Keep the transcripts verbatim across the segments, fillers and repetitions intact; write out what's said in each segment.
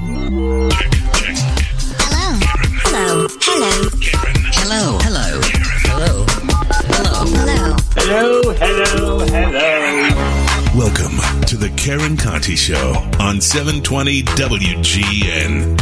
Hello. Hello. Hello. Hello. Hello. Hello. Hello. Hello. Hello. Hello. Welcome to the Karen Conti Show on seven twenty W G N.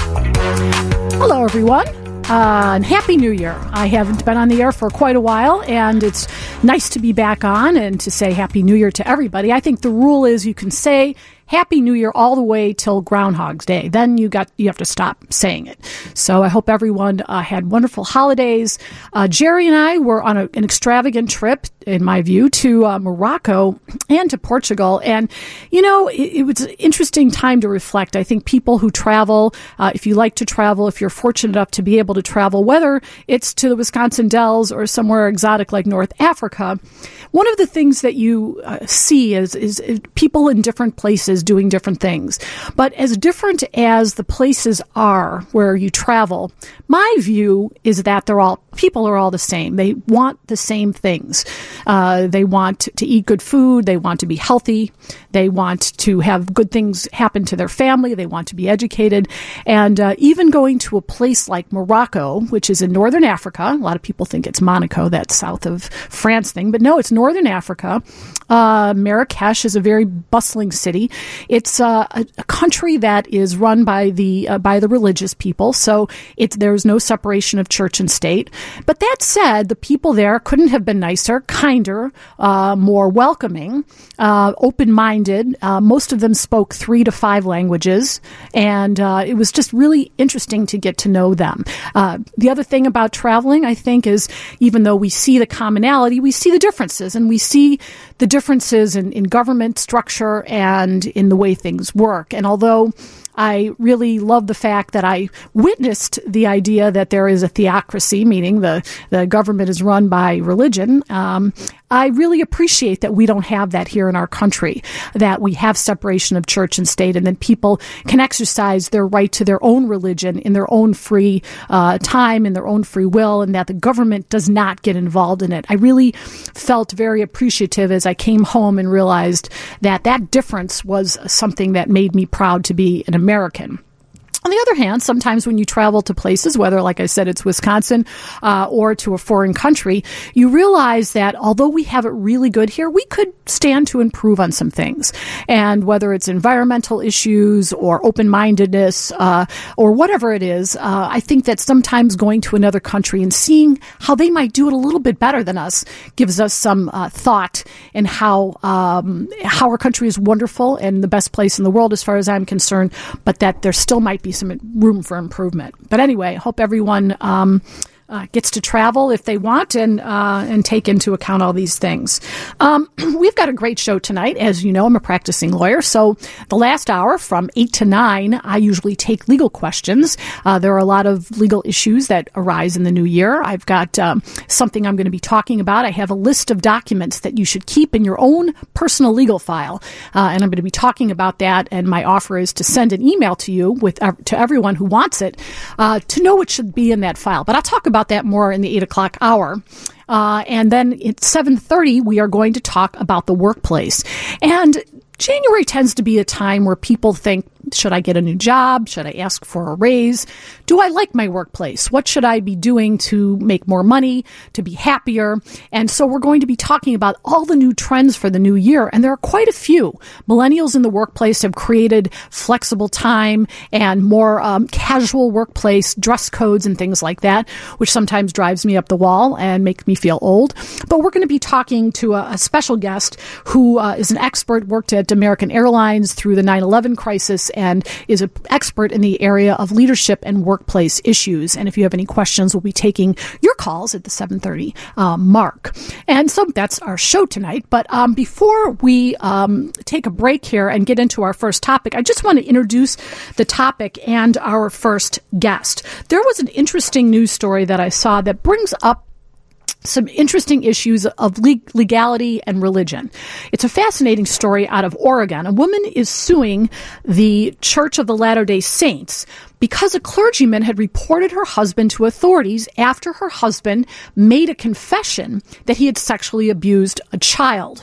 Hello, everyone. Uh, and Happy New Year. I haven't been on the air for quite a while, and it's nice to be back on and to say Happy New Year to everybody. I think the rule is you can say Happy New Year all the way till Groundhog's Day. Then you got you have to stop saying it. So I hope everyone uh, had wonderful holidays. Uh, Jerry and I were on a, an extravagant trip, in my view, to uh, Morocco and to Portugal. And, you know, it, it was an interesting time to reflect. I think people who travel, uh, if you like to travel, if you're fortunate enough to be able to travel, whether it's to the Wisconsin Dells or somewhere exotic like North Africa, one of the things that you uh, see is, is, is people in different places doing different things. But as different as the places are where you travel, my view is that they're all, people are all the same. They want the same things. Uh, they want to eat good food. They want to be healthy. They want to have good things happen to their family. They want to be educated. And uh, even going to a place like Morocco, which is in northern Africa, a lot of people think it's Monaco, that south of France thing, but no, it's northern Africa. Uh, Marrakesh is a very bustling city. It's uh, a, a country that is run by the uh, by the religious people, so it's there's no separation of church and state. But that said, the people there couldn't have been nicer, kinder, uh, more welcoming, uh, open-minded. Uh, most of them spoke three to five languages, and uh, it was just really interesting to get to know them. Uh, the other thing about traveling, I think, is even though we see the commonality, we see the differences, and we see the differences in, in government structure and in the way things work. And although I really love the fact that I witnessed the idea that there is a theocracy, meaning the, the government is run by religion. Um, I really appreciate that we don't have that here in our country, that we have separation of church and state, and that people can exercise their right to their own religion in their own free uh, time, in their own free will, and that the government does not get involved in it. I really felt very appreciative as I came home and realized that that difference was something that made me proud to be an American. On the other hand, sometimes when you travel to places, whether, like I said, it's Wisconsin uh, or to a foreign country, you realize that although we have it really good here, we could stand to improve on some things. And whether it's environmental issues or open-mindedness uh, or whatever it is, uh, I think that sometimes going to another country and seeing how they might do it a little bit better than us gives us some uh, thought in how um, how our country is wonderful and the best place in the world as far as I'm concerned, but that there still might be some room for improvement. But anyway, I hope everyone um, uh, gets to travel if they want and uh, and take into account all these things. Um, we've got a great show tonight. As you know, I'm a practicing lawyer, so the last hour from eight to nine, I usually take legal questions. Uh, there are a lot of legal issues that arise in the new year. I've got um, something I'm going to be talking about. I have a list of documents that you should keep in your own personal legal file, uh, and I'm going to be talking about that, and my offer is to send an email to you with uh, to everyone who wants it uh, to know what should be in that file. But I'll talk about that more in the eight o'clock hour. Uh, and then at seven thirty, we are going to talk about the workplace. And January tends to be a time where people think, should I get a new job? Should I ask for a raise? Do I like my workplace? What should I be doing to make more money, to be happier? And so we're going to be talking about all the new trends for the new year. And there are quite a few. Millennials in the workplace have created flexible time and more um, casual workplace dress codes and things like that, which sometimes drives me up the wall and makes me feel old. But we're going to be talking to a, a special guest who uh, is an expert, worked at American Airlines through the nine eleven crisis, and is an expert in the area of leadership and workplace issues. And if you have any questions, we'll be taking your calls at the seven thirty uh, mark. And so that's our show tonight. But um, before we um, take a break here and get into our first topic, I just want to introduce the topic and our first guest. There was an interesting news story that I saw that brings up some interesting issues of legality and religion. It's a fascinating story out of Oregon. A woman is suing the Church of the Latter-day Saints because a clergyman had reported her husband to authorities after her husband made a confession that he had sexually abused a child.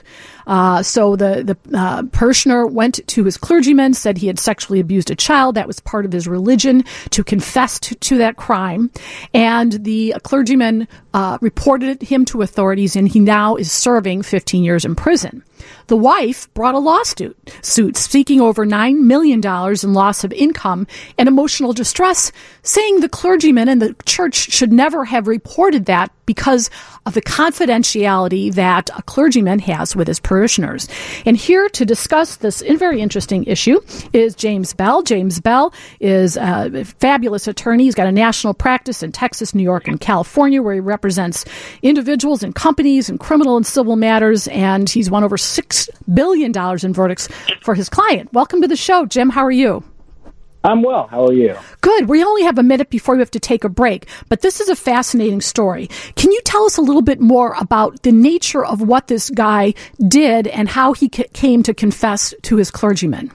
Uh, so the, the uh, parishioner went to his clergyman, said he had sexually abused a child. That was part of his religion, to confess to, to that crime. And the clergyman uh, reported him to authorities, and he now is serving fifteen years in prison. The wife brought a lawsuit suit seeking over nine million dollars in loss of income and emotional distress, saying the clergyman and the church should never have reported that because of the confidentiality that a clergyman has with his parishioners. And here to discuss this very interesting issue is James Bell. James Bell is a fabulous attorney. He's got a national practice in Texas, New York, and California, where he represents individuals and companies in criminal and civil matters, and he's won over six billion dollars in verdicts for his client. Welcome to the show, Jim. How are you? I'm well. How are you? Good. We only have a minute before we have to take a break, but this is a fascinating story. Can you tell us a little bit more about the nature of what this guy did and how he c- came to confess to his clergyman?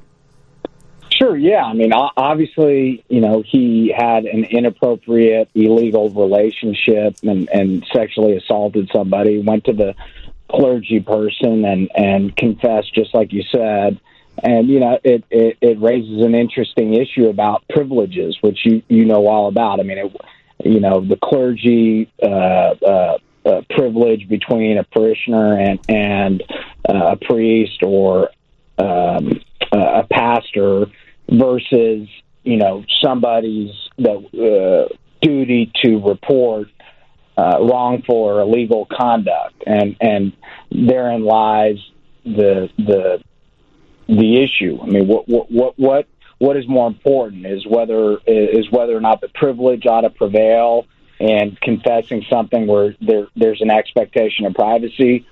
Sure, yeah. I mean, obviously, you know, he had an inappropriate, illegal relationship and, and sexually assaulted somebody, went to the clergy person and, and confessed, just like you said. And, you know, it, it, it raises an interesting issue about privileges, which you, you know all about. I mean, it, you know, the clergy uh, uh, uh, privilege between a parishioner and, and uh, a priest or um, uh, a pastor versus, you know, somebody's the, uh, duty to report uh, wrongful or illegal conduct. And, and therein lies the the the issue. I mean, what what what what is more important is whether is whether or not the privilege ought to prevail and confessing something where there there's an expectation of privacy,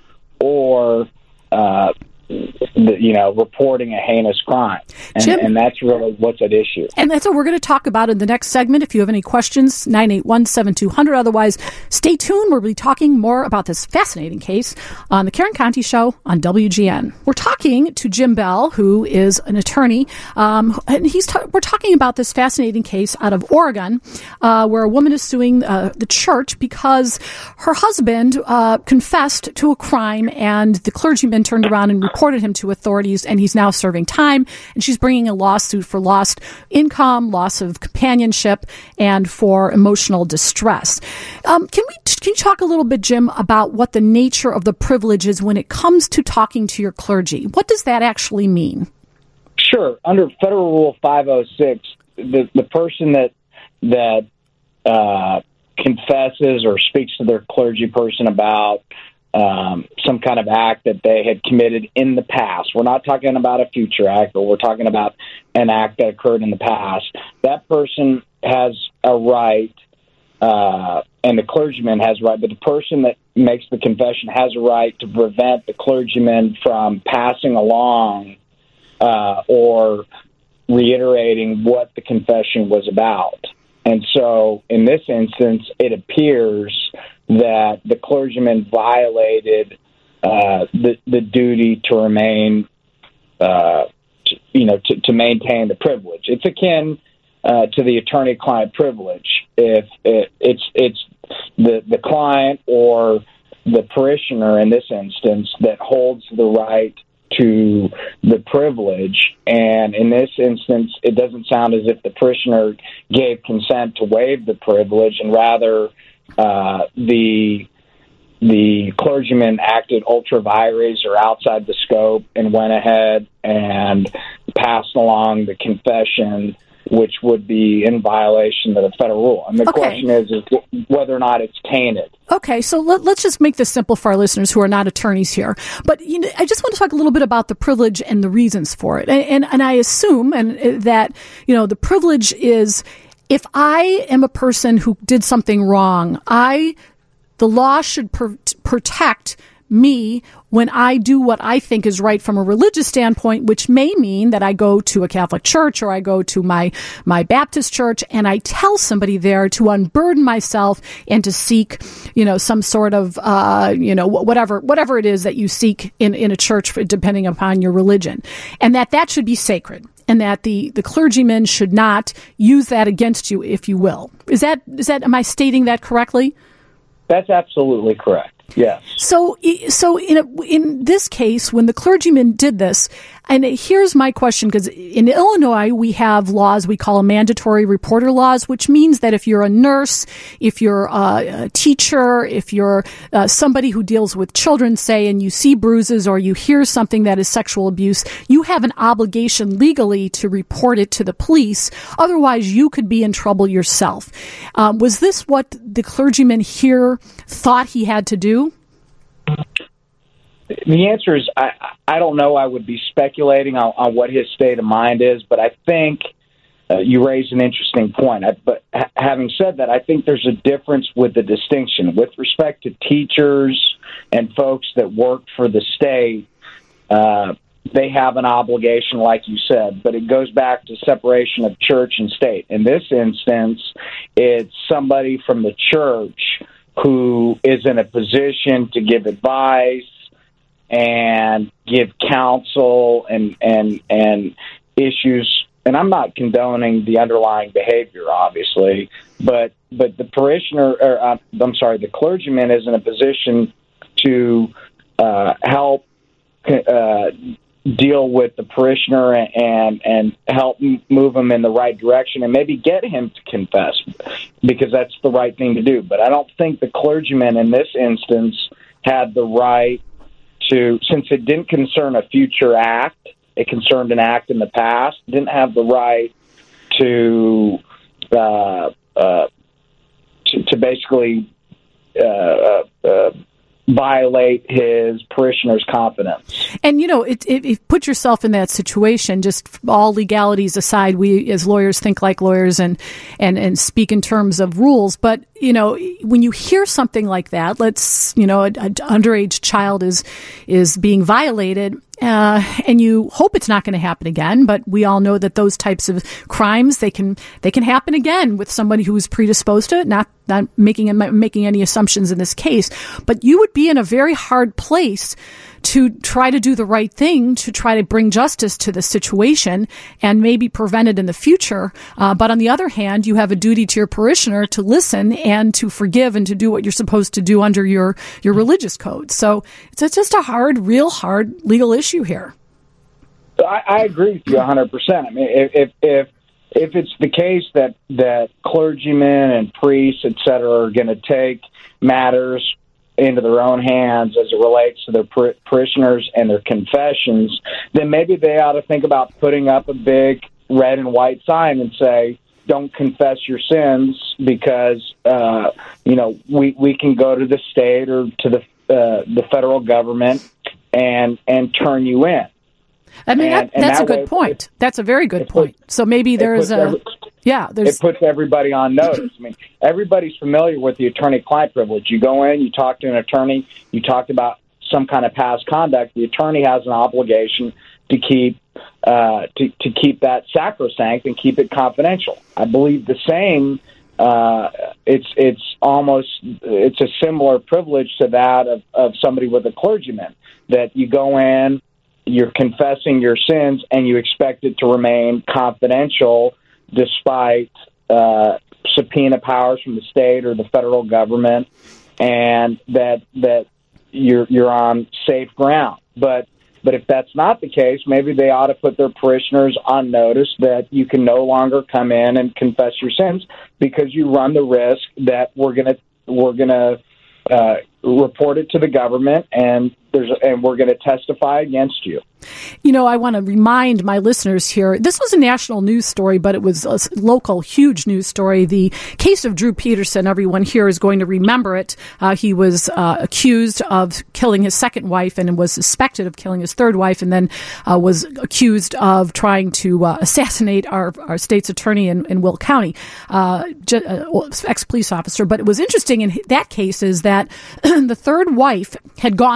or uh, the, you know, reporting a heinous crime. And, Jim, and that's really what's at issue. And that's what we're going to talk about in the next segment. If you have any questions, nine eight one, seven two zero zero. Otherwise, stay tuned. We'll be talking more about this fascinating case on the Karen Conti Show on W G N. We're talking to Jim Bell, who is an attorney, um, and he's ta- we're talking about this fascinating case out of Oregon, uh, where a woman is suing uh, the church because her husband uh, confessed to a crime, and the clergyman turned around and reported him to authorities, and he's now serving time, and she's bringing a lawsuit for lost income, loss of companionship, and for emotional distress. Um, can we can you talk a little bit, Jim, about what the nature of the privilege is when it comes to talking to your clergy? What does that actually mean? Sure. Under Federal Rule five oh six, the the person that that uh, confesses or speaks to their clergy person about Um, some kind of act that they had committed in the past. We're not talking about a future act, but we're talking about an act that occurred in the past. That person has a right, uh, and the clergyman has a right, but the person that makes the confession has a right to prevent the clergyman from passing along uh, or reiterating what the confession was about. And so in this instance, it appears that the clergyman violated uh, the, the duty to remain, uh, to, you know, to, to maintain the privilege. It's akin uh, to the attorney-client privilege. If it, it's it's the the client or the parishioner in this instance that holds the right to the privilege, and in this instance, it doesn't sound as if the parishioner gave consent to waive the privilege, and rather uh, the the clergyman acted ultra vires or outside the scope and went ahead and passed along the confession, which would be in violation of the federal rule. And the okay. question is, is whether or not it's tainted. Okay, so let, let's just make this simple for our listeners who are not attorneys here. But you know, I just want to talk a little bit about the privilege and the reasons for it. And, and, and I assume and that, you know, the privilege is if I am a person who did something wrong, I the law should pr- protect me when I do what I think is right from a religious standpoint, which may mean that I go to a Catholic church or I go to my, my Baptist church and I tell somebody there to unburden myself and to seek, you know, some sort of, uh, you know, whatever, whatever it is that you seek in, in a church, depending upon your religion, and that that should be sacred. And that the, the clergyman should not use that against you, if you will. Is that, is that, am I stating that correctly? That's absolutely correct. Yes. So, so in a, in this case, when the clergyman did this, and here's my question, because in Illinois, we have laws we call mandatory reporter laws, which means that if you're a nurse, if you're a, a teacher, if you're uh, somebody who deals with children, say, and you see bruises or you hear something that is sexual abuse, you have an obligation legally to report it to the police. Otherwise, you could be in trouble yourself. Um, was this what the clergyman here thought he had to do? The answer is I, I don't know. I would be speculating on, on what his state of mind is, but I think uh, you raise an interesting point. I, but ha- having said that, I think there's a difference with the distinction. With respect to teachers and folks that work for the state, uh, they have an obligation, like you said, but it goes back to separation of church and state. In this instance, it's somebody from the church who is in a position to give advice and give counsel and and and issues. And I'm not condoning the underlying behavior, obviously, but but the parishioner, or uh, I'm sorry, the clergyman is in a position to uh, help uh, deal with the parishioner and and help move him in the right direction and maybe get him to confess, because that's the right thing to do. But I don't think the clergyman in this instance had the right to, since it didn't concern a future act, it concerned an act in the past, didn't have the right to uh, uh, to, to basically uh, uh, violate his parishioners' confidence. And, you know, it, it, it put yourself in that situation, just all legalities aside, we as lawyers think like lawyers and, and, and speak in terms of rules. But, you know, when you hear something like that, let's, you know, an underage child is, is being violated, Uh, and you hope it's not going to happen again, but we all know that those types of crimes, they can they can happen again with somebody who's predisposed to it. Not not making making any assumptions in this case, but you would be in a very hard place to try to do the right thing, to try to bring justice to the situation and maybe prevent it in the future. Uh, but on the other hand, you have a duty to your parishioner to listen and to forgive and to do what you're supposed to do under your, your religious code. So it's just a hard, real hard legal issue here. I, I agree with you one hundred percent. I mean, if if if it's the case that, that clergymen and priests, et cetera, are going to take matters into their own hands as it relates to their par- parishioners and their confessions, then maybe they ought to think about putting up a big red and white sign and say, don't confess your sins, because, uh, you know, we, we can go to the state or to the uh, the federal government and and turn you in. I mean, and, that, that's and that a good way, point. it, That's a very good it point. puts, So maybe there's a, every, yeah, there's. It puts everybody on notice. I mean, everybody's familiar with the attorney-client privilege. You go in, you talk to an attorney, you talked about some kind of past conduct. The attorney has an obligation to keep uh, to, to keep that sacrosanct and keep it confidential. I believe the same. Uh, it's it's almost it's a similar privilege to that of, of somebody with a clergyman, that you go in, you're confessing your sins, and you expect it to remain confidential despite uh, subpoena powers from the state or the federal government, and that that you're you're on safe ground. But but if that's not the case, maybe they ought to put their parishioners on notice that you can no longer come in and confess your sins, because you run the risk that we're gonna we're gonna uh, report it to the government, and there's and we're going to testify against you. You know, I want to remind my listeners here, this was a national news story, but it was a local, huge news story. The case of Drew Peterson, everyone here is going to remember it. Uh, he was uh, accused of killing his second wife and was suspected of killing his third wife, and then uh, was accused of trying to uh, assassinate our, our state's attorney in, in Will County, uh, uh, ex-police officer. But it was interesting in that case is that the third wife had gone to her clergy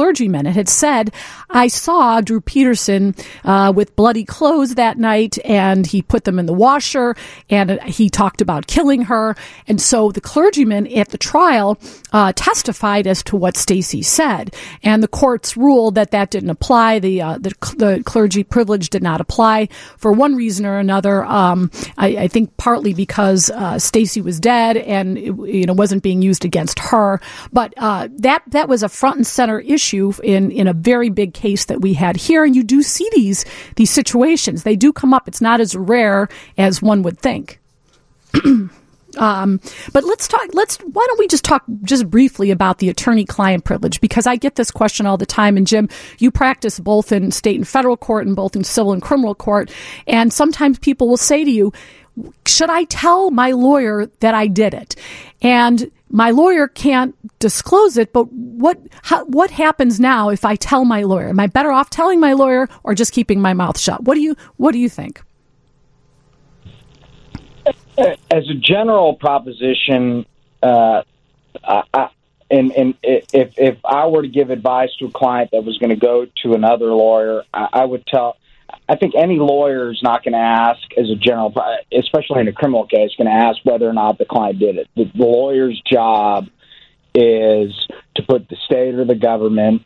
clergymen and had said, I saw Drew Peterson uh, with bloody clothes that night, and he put them in the washer, and he talked about killing her. And so the clergyman at the trial uh, testified as to what Stacey said, and the courts ruled that that didn't apply. The uh, the, the clergy privilege did not apply for one reason or another. Um, I, I think partly because uh, Stacey was dead, and it, you know wasn't being used against her. But uh, that that was a front and center issue in in a very big case that we had here. And you do see these these situations; they do come up. It's not as rare as one would think. Um, but let's talk, let's, why don't we just talk just briefly about the attorney-client privilege? Because I get this question all the time. And Jim, you practice both in state and federal court and both in civil and criminal court. And sometimes people will say to you, should I tell my lawyer that I did it? And my lawyer can't disclose it, but what, how, what happens now if I tell my lawyer? Am I better off telling my lawyer or just keeping my mouth shut? What do you, what do you think? As a general proposition, uh, I, and, and if if I were to give advice to a client that was going to go to another lawyer, I, I would tell. I think any lawyer is not going to ask, as a general, especially in a criminal case, going to ask whether or not the client did it. The, the lawyer's job is to put the state or the government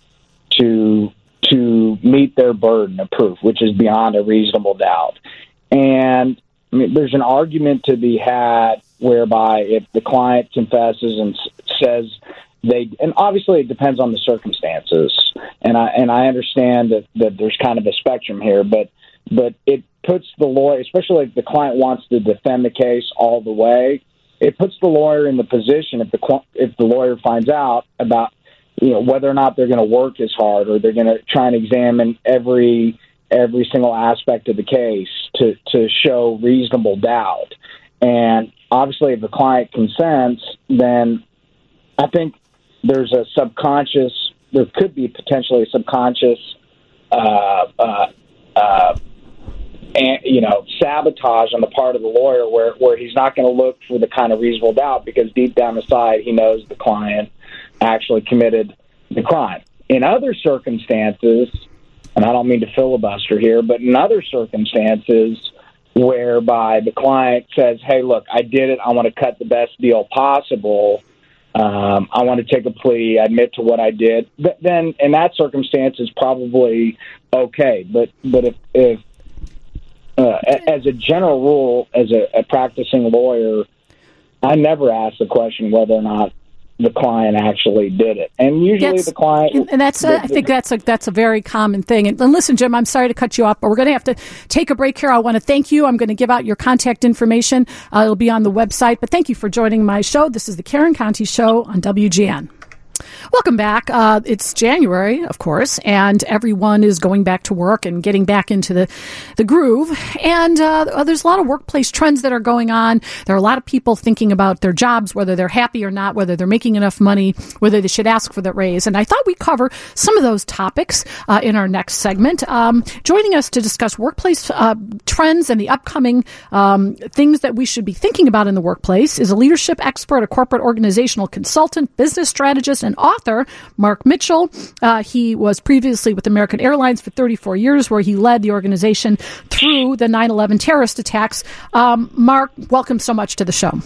to to meet their burden of proof, which is beyond a reasonable doubt, and I mean, there's an argument to be had whereby if the client confesses and says they, and obviously it depends on the circumstances, and I and I understand that, that there's kind of a spectrum here, but but it puts the lawyer, especially if the client wants to defend the case all the way, it puts the lawyer in the position if the if the lawyer finds out about you know whether or not they're going to work as hard or they're going to try and examine every. every single aspect of the case to, to show reasonable doubt. And obviously if the client consents, then I think there's a subconscious, there could be potentially a subconscious, uh, uh, uh, and, you know, sabotage on the part of the lawyer where, where he's not going to look for the kind of reasonable doubt because deep down inside he knows the client actually committed the crime. In other circumstances, and I don't mean to filibuster here, but in other circumstances whereby the client says, hey, look, I did it. I want to cut the best deal possible. Um, I want to take a plea, admit to what I did. But then in that circumstance, it's probably okay. But but if, if uh, as a general rule, as a, a practicing lawyer, I never ask the question whether or not the client actually did it, and usually that's, the client. And that's, a, the, I think that's a that's a very common thing. And, and listen, Jim, I'm sorry to cut you off, but we're going to have to take a break here. I want to thank you. I'm going to give out your contact information. Uh, it'll be on the website. But thank you for joining my show. This is the Karen Conti Show on W G N. Welcome back. Uh, it's January, of course, and everyone is going back to work and getting back into the, the groove. And uh, there's a lot of workplace trends that are going on. There are a lot of people thinking about their jobs, whether they're happy or not, whether they're making enough money, whether they should ask for that raise. And I thought we'd cover some of those topics uh, in our next segment. Um, joining us to discuss workplace uh, trends and the upcoming um, things that we should be thinking about in the workplace is a leadership expert, a corporate organizational consultant, business strategist, and author, Mark Mitchell. Uh, he was previously with American Airlines for thirty-four years, where he led the organization through the nine eleven terrorist attacks. Um, Mark, welcome so much to the show.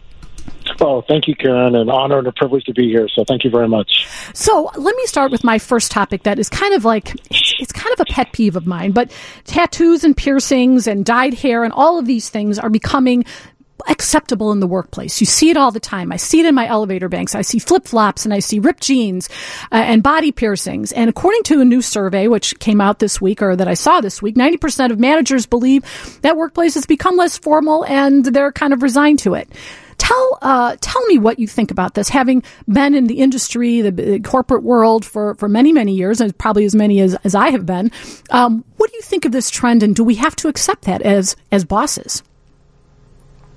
Oh, thank you, Karen. An honor and a privilege to be here. So thank you very much. So let me start with my first topic that is kind of like, it's, it's kind of a pet peeve of mine, but tattoos and piercings and dyed hair and all of these things are becoming acceptable in the workplace. You see it all the time. I see it in my elevator banks. I see flip-flops and I see ripped jeans uh, and body piercings. And according to a new survey, which came out this week, or that I saw this week, ninety percent of managers believe that workplaces become less formal and they're kind of resigned to it. Tell uh, tell me what you think about this, having been in the industry, the, the corporate world for, for many, many years, and probably as many as, as I have been. Um, what do you think of this trend, and do we have to accept that as as bosses?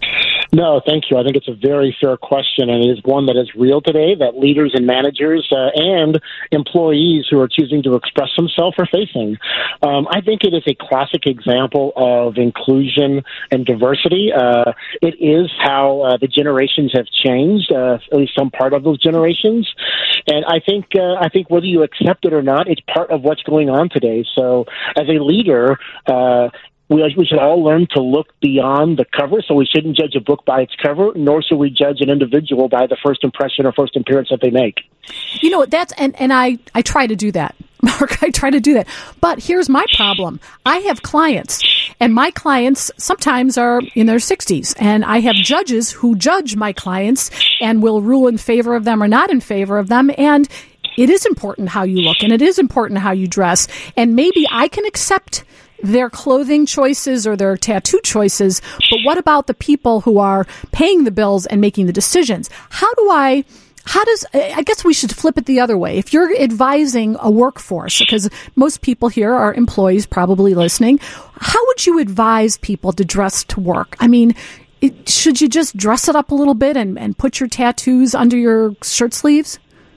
No, thank you. I think it's a very fair question, and it is one that is real today, that leaders and managers uh, and employees who are choosing to express themselves are facing. Um, I think it is a classic example of inclusion and diversity. Uh, it is how uh, the generations have changed, uh, at least some part of those generations. And I think, uh, I think whether you accept it or not, it's part of what's going on today. So as a leader, uh, We, we should all learn to look beyond the cover, so we shouldn't judge a book by its cover, nor should we judge an individual by the first impression or first appearance that they make. You know, that's, and, and I, I try to do that. Mark, I try to do that. But here's my problem. I have clients, and my clients sometimes are in their sixties, and I have judges who judge my clients and will rule in favor of them or not in favor of them, and it is important how you look, and it is important how you dress, and maybe I can accept their clothing choices or their tattoo choices, but what about the people who are paying the bills and making the decisions? How do I, how does, I guess we should flip it the other way. If you're advising a workforce, because most people here are employees probably listening, how would you advise people to dress to work? I mean, it, should you just dress it up a little bit and, and put your tattoos under your shirt sleeves?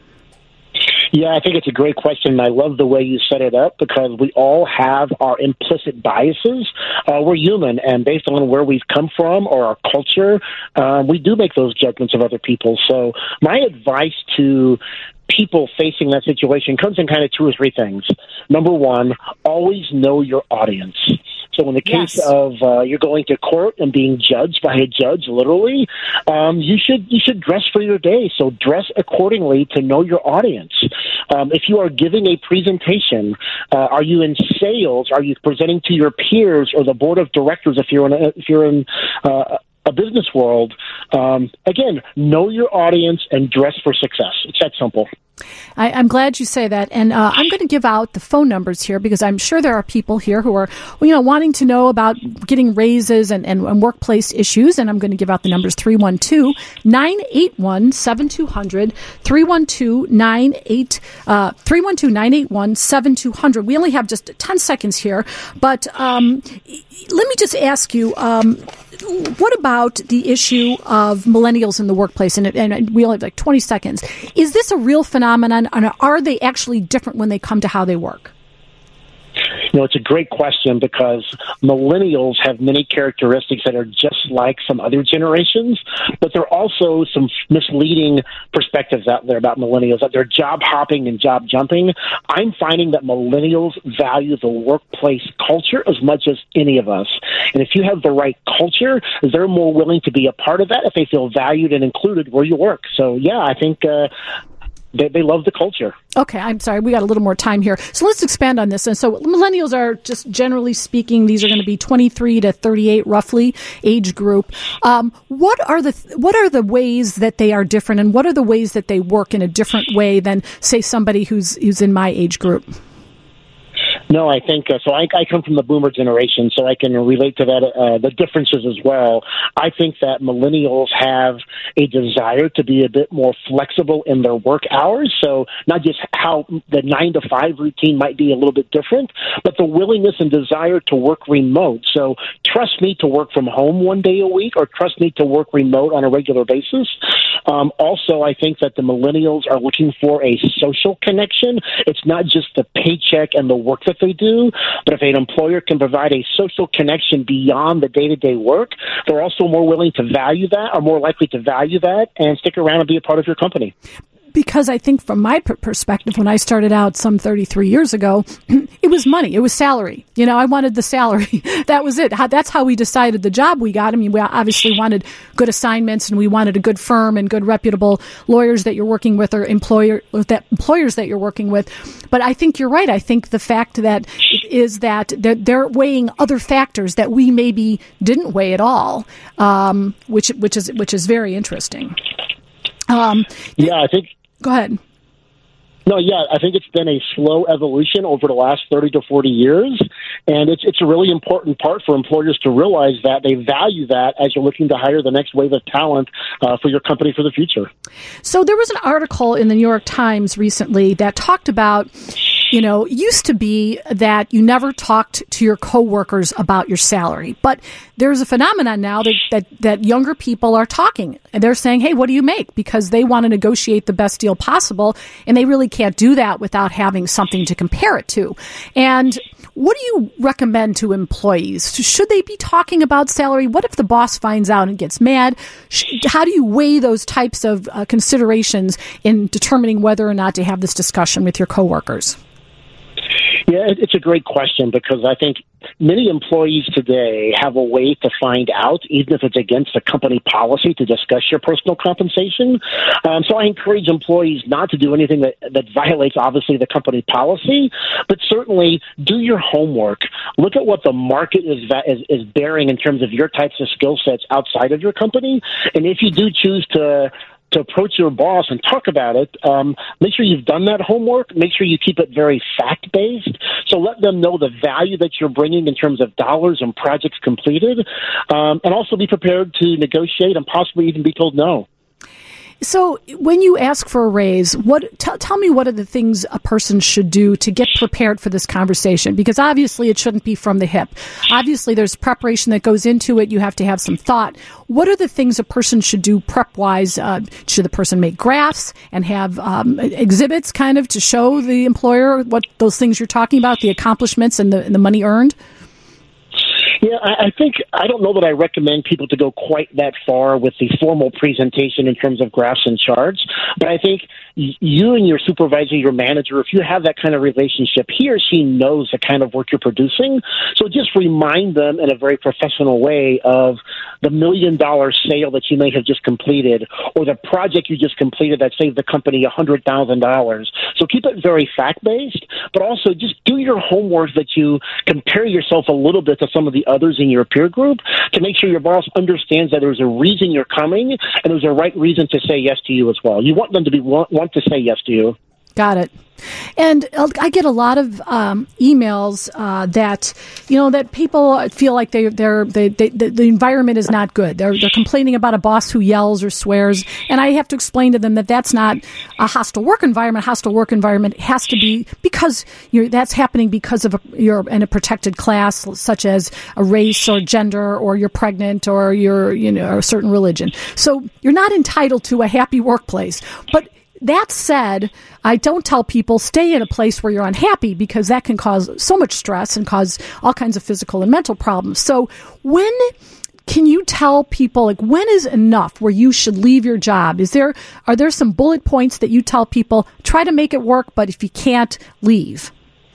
Yeah, I think it's a great question, and I love the way you set it up because we all have our implicit biases. Uh, we're human, and based on where we've come from or our culture, uh, we do make those judgments of other people. So my advice to people facing that situation comes in kind of two or three things. Number one, always know your audience. So in the case yes. of uh, you're going to court and being judged by a judge, literally, um, you should you should dress for your day. So dress accordingly to know your audience. Um, if you are giving a presentation, uh, are you in sales? Are you presenting to your peers or the board of directors? If you're in a, if you're in uh, a business world, um, again, know your audience and dress for success. It's that simple. I, I'm glad you say that, and uh, I'm going to give out the phone numbers here because I'm sure there are people here who are, you know, wanting to know about getting raises and, and, and workplace issues, and I'm going to give out the numbers three one two, nine eight one, seven two zero zero, three one two, nine eight one, seven two zero zero. We only have just ten seconds here, but um, let me just ask you, um, what about the issue of millennials in the workplace? And, and we only have like twenty seconds. Is this a real phenomenon, and are they actually different when they come to how they work? You know, it's a great question because millennials have many characteristics that are just like some other generations, but there are also some misleading perspectives out there about millennials, that they're job hopping and job jumping. I'm finding that millennials value the workplace culture as much as any of us. And if you have the right culture, they're more willing to be a part of that if they feel valued and included where you work. So, yeah, I think uh, they, they love the culture. Okay, I'm sorry. We got a little more time here. So let's expand on this. And so millennials are, just generally speaking, these are going to be twenty-three to thirty-eight, roughly, age group. Um, what are the what are the ways that they are different, and what are the ways that they work in a different way than, say, somebody who's who's in my age group? No, I think uh, so. I, I come from the boomer generation, so I can relate to that, uh, the differences as well. I think that millennials have a desire to be a bit more flexible in their work hours. So not just how the nine to five routine might be a little bit different, but the willingness and desire to work remote. So trust me to work from home one day a week, or trust me to work remote on a regular basis. Um, also, I think that the millennials are looking for a social connection. It's not just the paycheck and the work that they do, but if an employer can provide a social connection beyond the day-to-day work, they're also more willing to value that, or more likely to value that, and stick around and be a part of your company. Because I think from my perspective, when I started out some thirty-three years ago, it was money. It was salary. You know, I wanted the salary. That was it. That's how we decided the job we got. I mean, we obviously wanted good assignments, and we wanted a good firm and good reputable lawyers that you're working with, or employer that employers that you're working with. But I think you're right. I think the fact that is that they're weighing other factors that we maybe didn't weigh at all, um, which which is which is very interesting. Um, yeah, I think. Go ahead. No, yeah, I think it's been a slow evolution over the last thirty to forty years, and it's it's a really important part for employers to realize that they value that as you're looking to hire the next wave of talent uh, for your company for the future. So there was an article in the New York Times recently that talked about you know, used to be that you never talked to your coworkers about your salary. But there's a phenomenon now that, that, that younger people are talking. And they're saying, hey, what do you make? Because they want to negotiate the best deal possible. And they really can't do that without having something to compare it to. And what do you recommend to employees? Should they be talking about salary? What if the boss finds out and gets mad? How do you weigh those types of uh, considerations in determining whether or not to have this discussion with your coworkers? Yeah, it's a great question because I think many employees today have a way to find out, even if it's against the company policy, to discuss your personal compensation. Um, so I encourage employees not to do anything that, that violates, obviously, the company policy, but certainly do your homework. Look at what the market is, is, is bearing in terms of your types of skill sets outside of your company. And if you do choose to to approach your boss and talk about it, um, make sure you've done that homework. Make sure you keep it very fact-based. So let them know the value that you're bringing in terms of dollars and projects completed, um, and also be prepared to negotiate and possibly even be told no. So when you ask for a raise, what t- tell me what are the things a person should do to get prepared for this conversation? Because obviously it shouldn't be from the hip. Obviously there's preparation that goes into it. You have to have some thought. What are the things a person should do prep-wise? Uh, should the person make graphs and have um, exhibits kind of to show the employer what those things you're talking about, the accomplishments and the, and the money earned? Yeah, I, I think I don't know that I recommend people to go quite that far with the formal presentation in terms of graphs and charts. But I think you and your supervisor, your manager, if you have that kind of relationship, he or she knows the kind of work you're producing. So just remind them in a very professional way of the million dollar sale that you may have just completed or the project you just completed that saved the company one hundred thousand dollars. So keep it very fact-based, but also just do your homework that you compare yourself a little bit to some of the others in your peer group to make sure your boss understands that there's a reason you're coming and there's a right reason to say yes to you as well. You want them to be want, want to say yes to you. Got it. And I get a lot of um, emails uh, that, you know, that people feel like they, they're, they, they, the environment is not good. They're, they're complaining about a boss who yells or swears. And I have to explain to them that that's not a hostile work environment. Hostile work environment has to be because you're, that's happening because of a, you're in a protected class, such as a race or gender, or you're pregnant, or you're, you know, a certain religion. So you're not entitled to a happy workplace. But that said, I don't tell people stay in a place where you're unhappy because that can cause so much stress and cause all kinds of physical and mental problems. So when can you tell people, like, when is enough where you should leave your job? Is there, are there some bullet points that you tell people, try to make it work, but if you can't, leave?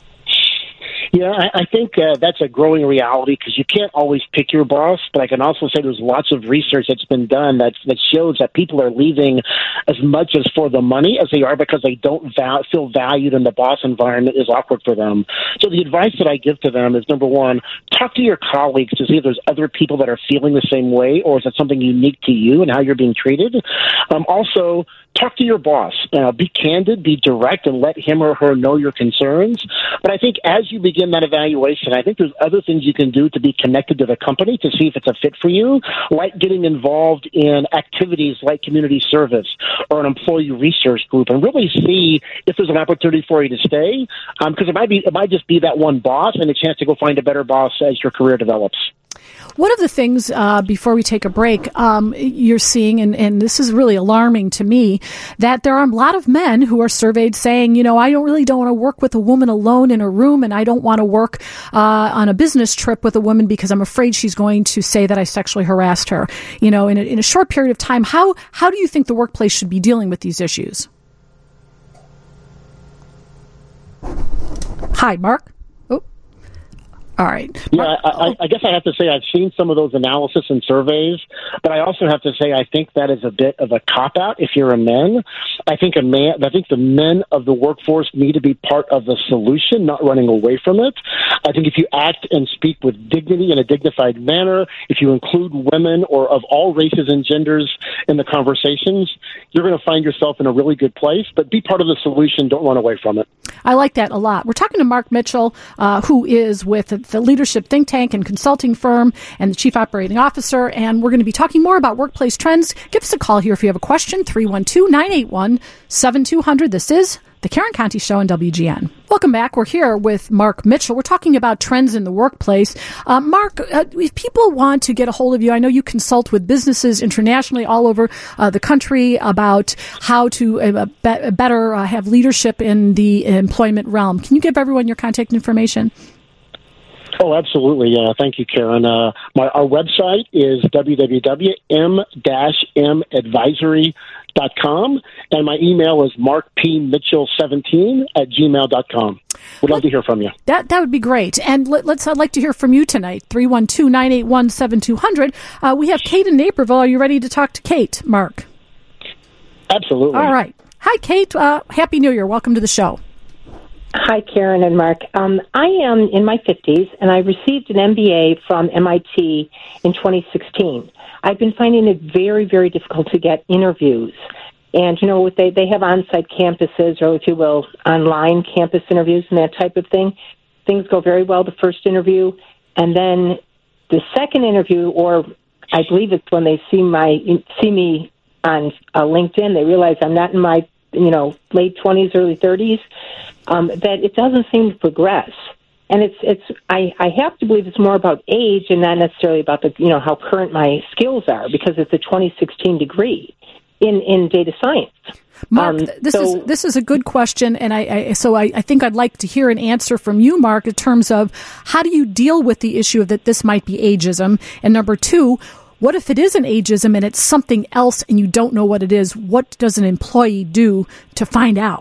Yeah, I, I think uh, that's a growing reality because you can't always pick your boss. But I can also say there's lots of research that's been done that that shows that people are leaving as much as for the money as they are because they don't val- feel valued and the boss environment is awkward for them. So the advice that I give to them is, number one, talk to your colleagues to see if there's other people that are feeling the same way, or is it something unique to you and how you're being treated? Um, also, talk to your boss. Uh, be candid, be direct, and let him or her know your concerns. But I think as you begin that evaluation, I think there's other things you can do to be connected to the company to see if it's a fit for you, like getting involved in activities like community service or an employee research group, and really see if there's an opportunity for you to stay. Um, because it might be, it might just be that one boss and a chance to go find a better boss as your career develops. One of the things, uh, before we take a break, um, you're seeing, and, and this is really alarming to me, that there are a lot of men who are surveyed saying, you know, I don't really don't want to work with a woman alone in a room, and I don't want to work uh, on a business trip with a woman because I'm afraid she's going to say that I sexually harassed her. You know, in a, in a short period of time, how how do you think the workplace should be dealing with these issues? Hi, Mark. All right. Yeah, I, I guess I have to say I've seen some of those analysis and surveys, but I also have to say I think that is a bit of a cop-out if you're a man. I think a man. I think the men of the workforce need to be part of the solution, not running away from it. I think if you act and speak with dignity in a dignified manner, if you include women or of all races and genders in the conversations, you're going to find yourself in a really good place. But be part of the solution. Don't run away from it. I like that a lot. We're talking to Mark Mitchell, uh, who is with the Leadership Think Tank and Consulting Firm and the Chief Operating Officer, and we're going to be talking more about workplace trends. Give us a call here if you have a question, three one two, nine eight one, seven two zero zero. This is The Karen Conti Show on W G N. Welcome back. We're here with Mark Mitchell. We're talking about trends in the workplace. Uh, Mark, uh, if people want to get a hold of you, I know you consult with businesses internationally all over uh, the country about how to uh, be- better uh, have leadership in the employment realm. Can you give everyone your contact information? Oh, absolutely. Uh, thank you, Karen. Uh, my, our website is w w w dot m dash m advisory dot com, and my email is mark p mitchell seventeen at gmail dot com. Would love to hear from you. That that would be great. And let, let's I'd like to hear from you tonight. three one two, nine eight one, seven two zero zero. Uh, we have Kate in Naperville. Are you ready to talk to Kate, Mark? Absolutely. All right. Hi, Kate. Uh, Happy New Year. Welcome to the show. Hi, Karen and Mark. Um, I am in my fifties, and I received an M B A from M I T in twenty sixteen. I've been finding it very, very difficult to get interviews. And, you know, they, they have on-site campuses, or if you will, online campus interviews and that type of thing. Things go very well the first interview, and then the second interview, or I believe it's when they see my see me on uh, LinkedIn, they realize I'm not in my, you know, late twenties, early thirties, um, that it doesn't seem to progress. And it's it's I, I have to believe it's more about age and not necessarily about the you know how current my skills are, because it's a twenty sixteen degree in, in data science. Mark, um, this so, is this is a good question, and I, I so I, I think I'd like to hear an answer from you, Mark, in terms of how do you deal with the issue that this might be ageism, and number two, what if it isn't ageism and it's something else and you don't know what it is? What does an employee do to find out?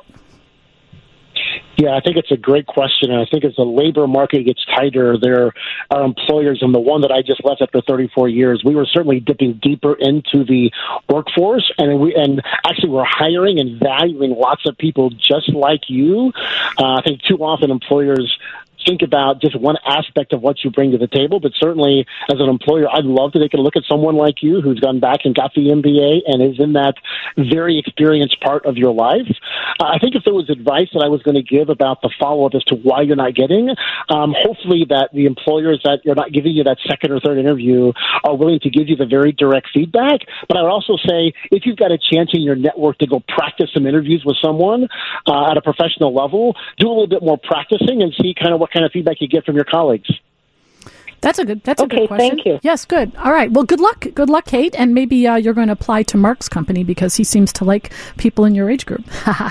Yeah, I think it's a great question. And I think as the labor market gets tighter, there are employers, and the one that I just left after thirty-four years, we were certainly dipping deeper into the workforce, and we and actually we're hiring and valuing lots of people just like you. Uh, I think too often employers think about just one aspect of what you bring to the table, but certainly as an employer, I'd love to take a look at someone like you who's gone back and got the M B A and is in that very experienced part of your life. Uh, I think if there was advice that I was going to give about the follow-up as to why you're not getting, um, hopefully that the employers that you're not giving you that second or third interview are willing to give you the very direct feedback. But I would also say if you've got a chance in your network to go practice some interviews with someone uh, at a professional level, do a little bit more practicing and see kind of what kind of feedback you get from your colleagues. That's a good. That's okay, a good question. Thank you. Yes, good. All right. Well, good luck. Good luck, Kate. And maybe uh, you're going to apply to Mark's company because he seems to like people in your age group.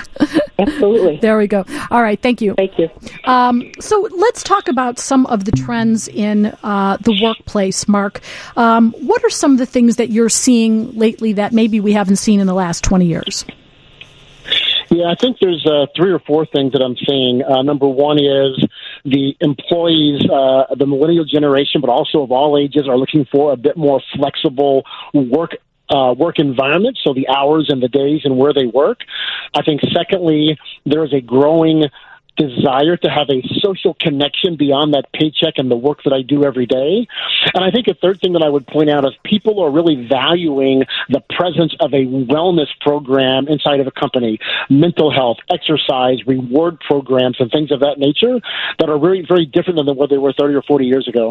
Absolutely. There we go. All right. Thank you. Thank you. Um, so let's talk about some of the trends in uh, the workplace, Mark. Um, what are some of the things that you're seeing lately that maybe we haven't seen in the last twenty years? Yeah, I think there's uh, three or four things that I'm seeing. Uh, number one is the employees, uh, the millennial generation, but also of all ages, are looking for a bit more flexible work uh, work environment, so the hours and the days and where they work. I think, secondly, there is a growing desire to have a social connection beyond that paycheck and the work that I do every day. And I think a third thing that I would point out is people are really valuing the presence of a wellness program inside of a company, mental health, exercise, reward programs, and things of that nature that are very, very different than what they were thirty or forty years ago.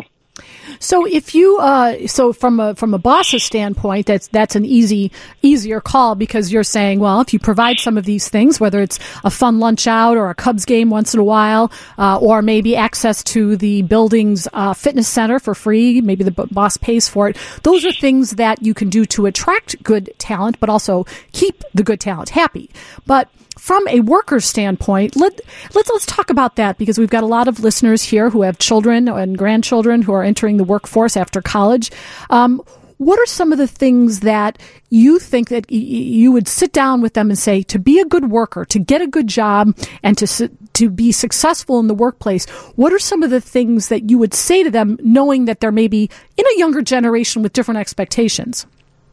So if you, uh, so from a from a boss's standpoint, that's that's an easy easier call because you're saying, well, if you provide some of these things, whether it's a fun lunch out or a Cubs game once in a while, uh, or maybe access to the building's uh, fitness center for free, maybe the b- boss pays for it. Those are things that you can do to attract good talent, but also keep the good talent happy. But from a worker standpoint, let, let's let's talk about that because we've got a lot of listeners here who have children and grandchildren who are entering the workforce after college. Um, what are some of the things that you think that y- you would sit down with them and say, to be a good worker, to get a good job, and to su- to be successful in the workplace, what are some of the things that you would say to them, knowing that they're maybe in a younger generation with different expectations?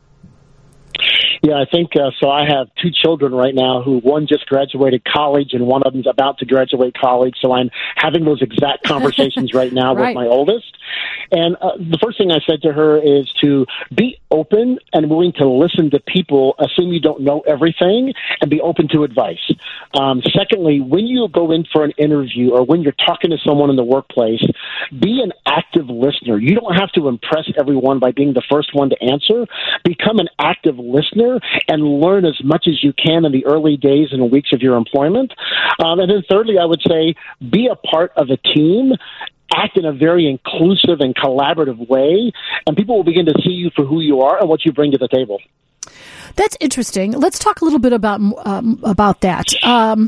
Yeah, I think uh, so. I have two children right now who one just graduated college and one of them's about to graduate college. So I'm having those exact conversations right now right. with my oldest. And uh, the first thing I said to her is to be open and willing to listen to people, assume you don't know everything, and be open to advice. Um, secondly, when you go in for an interview or when you're talking to someone in the workplace, be an active listener. You don't have to impress everyone by being the first one to answer. Become an active listener and learn as much as you can in the early days and weeks of your employment. Um, and then thirdly, I would say be a part of a team. Act in a very inclusive and collaborative way, and people will begin to see you for who you are and what you bring to the table. That's interesting. Let's talk a little bit about um, about that. Um,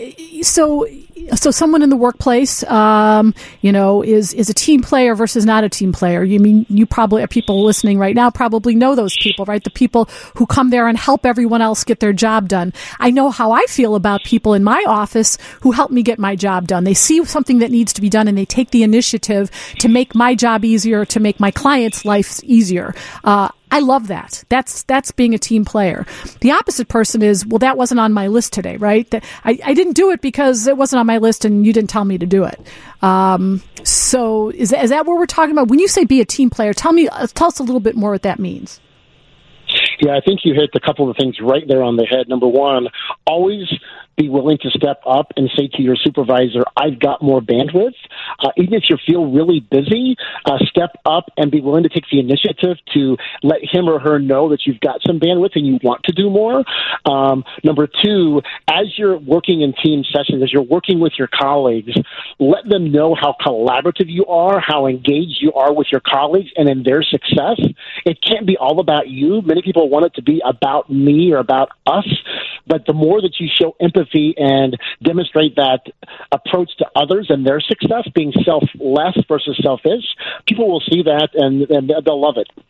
so, so someone in the workplace, um, you know, is is a team player versus not a team player. You mean you probably people listening right now probably know those people, right? The people who come there and help everyone else get their job done. I know how I feel about people in my office who help me get my job done. They see something that needs to be done and they take the initiative to make my job easier, to make my clients' lives easier. Uh, I love that. That's that's being a team player. The opposite person is, well, that wasn't on my list today, right? That I, I didn't do it because it wasn't on my list and you didn't tell me to do it. Um, so is, is that what we're talking about? When you say be a team player, tell me, uh, tell us a little bit more what that means. Yeah, I think you hit a couple of things right there on the head. Number one, always be willing to step up and say to your supervisor, I've got more bandwidth. Uh, even if you feel really busy, uh, step up and be willing to take the initiative to let him or her know that you've got some bandwidth and you want to do more. Um, number two, as you're working in team sessions, as you're working with your colleagues, let them know how collaborative you are, how engaged you are with your colleagues and in their success. It can't be all about you. Many people want it to be about me or about us, but the more that you show empathy and demonstrate that approach to others and their success, being selfless versus selfish, people will see that and, and they'll love it.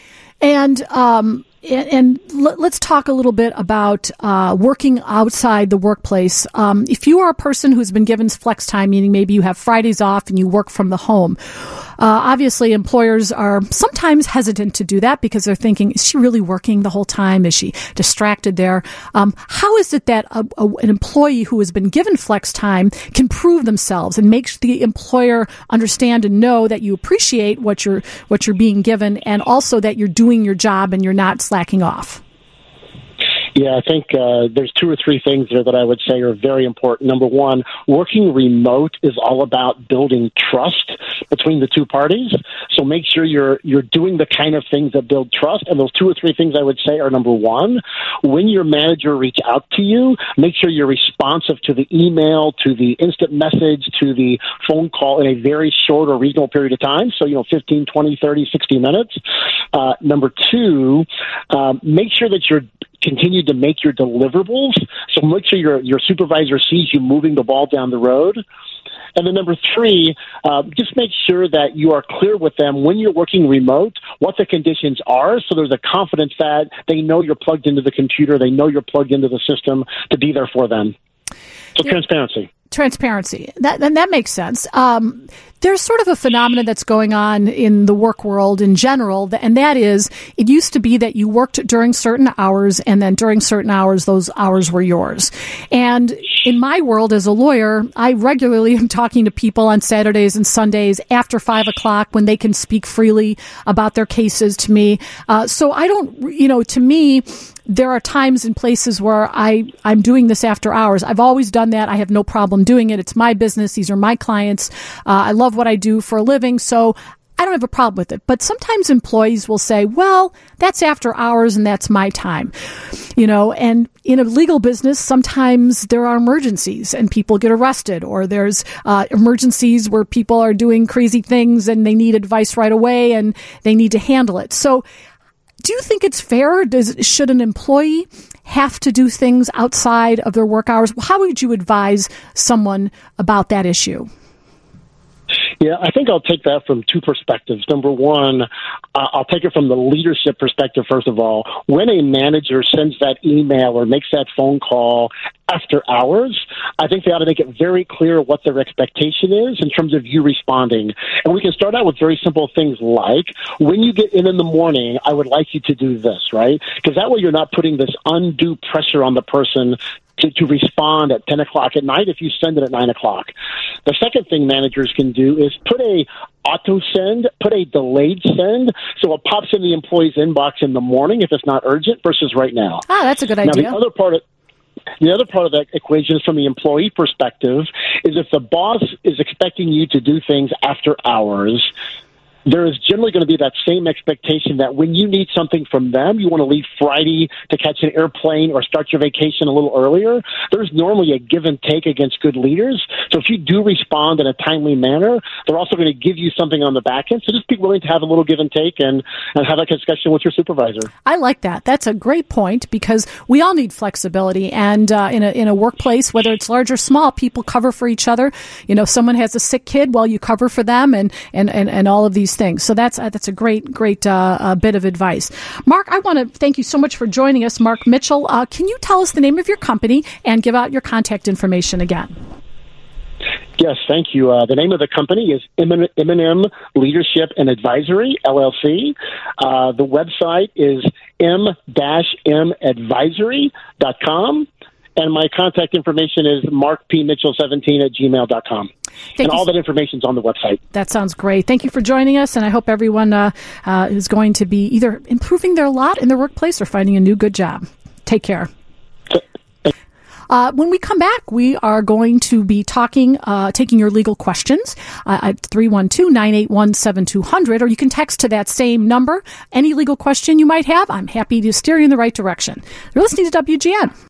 And um, and, and let's talk a little bit about uh, working outside the workplace. Um, if you are a person who's been given flex time, meaning maybe you have Fridays off and you work from the home, uh, obviously employers are sometimes hesitant to do that because they're thinking, is she really working the whole time? Is she distracted there? Um, how is it that a, a, an employee who has been given flex time can prove themselves and make the employer understand and know that you appreciate what you're what you're being given and also that you're doing your job and you're not slacking off? Yeah, I think uh, there's two or three things there that I would say are very important. Number one, working remote is all about building trust between the two parties. So make sure you're you're doing the kind of things that build trust. And those two or three things I would say are, number one, when your manager reach out to you, make sure you're responsive to the email, to the instant message, to the phone call in a very short or reasonable period of time. So, you know, fifteen, twenty, thirty, sixty minutes. Uh, number two, um, make sure that you're continue to make your deliverables. So make sure your your supervisor sees you moving the ball down the road. And then number three, uh, just make sure that you are clear with them when you're working remote, what the conditions are. So there's a confidence that they know you're plugged into the computer. They know you're plugged into the system to be there for them. So yeah. transparency. Transparency. That, and that makes sense. Um, there's sort of a phenomenon that's going on in the work world in general, and that is, it used to be that you worked during certain hours, and then during certain hours, those hours were yours. And in my world as a lawyer, I regularly am talking to people on Saturdays and Sundays after five o'clock when they can speak freely about their cases to me. Uh, so I don't, you know, to me, there are times and places where I, I'm doing this after hours. I've always done that. I have no problem doing it. It's my business. These are my clients. Uh, I love what I do for a living, so I don't have a problem with it. But sometimes employees will say, well, that's after hours and that's my time. You know, and in a legal business, sometimes there are emergencies and people get arrested, or there's uh, emergencies where people are doing crazy things and they need advice right away and they need to handle it. So do you think it's fair? Does should an employee have to do things outside of their work hours? How would you advise someone about that issue? Yeah, I think I'll take that from two perspectives. Number one, uh, I'll take it from the leadership perspective, first of all. When a manager sends that email or makes that phone call after hours, I think they ought to make it very clear what their expectation is in terms of you responding. And we can start out with very simple things like, when you get in in the morning, I would like you to do this, right? Because that way you're not putting this undue pressure on the person to, to respond at ten o'clock at night if you send it at nine o'clock. The second thing managers can do is put a auto send, put a delayed send, so it pops in the employee's inbox in the morning if it's not urgent versus right now. Ah, that's a good idea. Now, the other part of The other part of that equation is from the employee perspective is if the boss is expecting you to do things after hours, there is generally going to be that same expectation that when you need something from them, you want to leave Friday to catch an airplane or start your vacation a little earlier. There's normally a give and take against good leaders. So if you do respond in a timely manner, they're also going to give you something on the back end. So just be willing to have a little give and take and, and have that discussion with your supervisor. I like that. That's a great point because we all need flexibility. And uh, in a in a workplace, whether it's large or small, people cover for each other. You know, if someone has a sick kid, well, you cover for them and, and, and, and all of these things. So that's uh, that's a great, great uh, uh, bit of advice. Mark, I want to thank you so much for joining us. Mark Mitchell, uh, can you tell us the name of your company and give out your contact information again? Yes, thank you. Uh, the name of the company is M and M Leadership and Advisory, L L C. Uh, the website is m dash m advisory dot com. And my contact information is mark p mitchell seventeen at gmail dot com. Thank and all that information is on the website. That sounds great. Thank you for joining us, and I hope everyone uh, uh, is going to be either improving their lot in their workplace or finding a new good job. Take care. Uh, when we come back, we are going to be talking, uh, taking your legal questions uh, at three one two, nine eight one, seven two zero zero, or you can text to that same number. Any legal question you might have, I'm happy to steer you in the right direction. You're listening to W G N.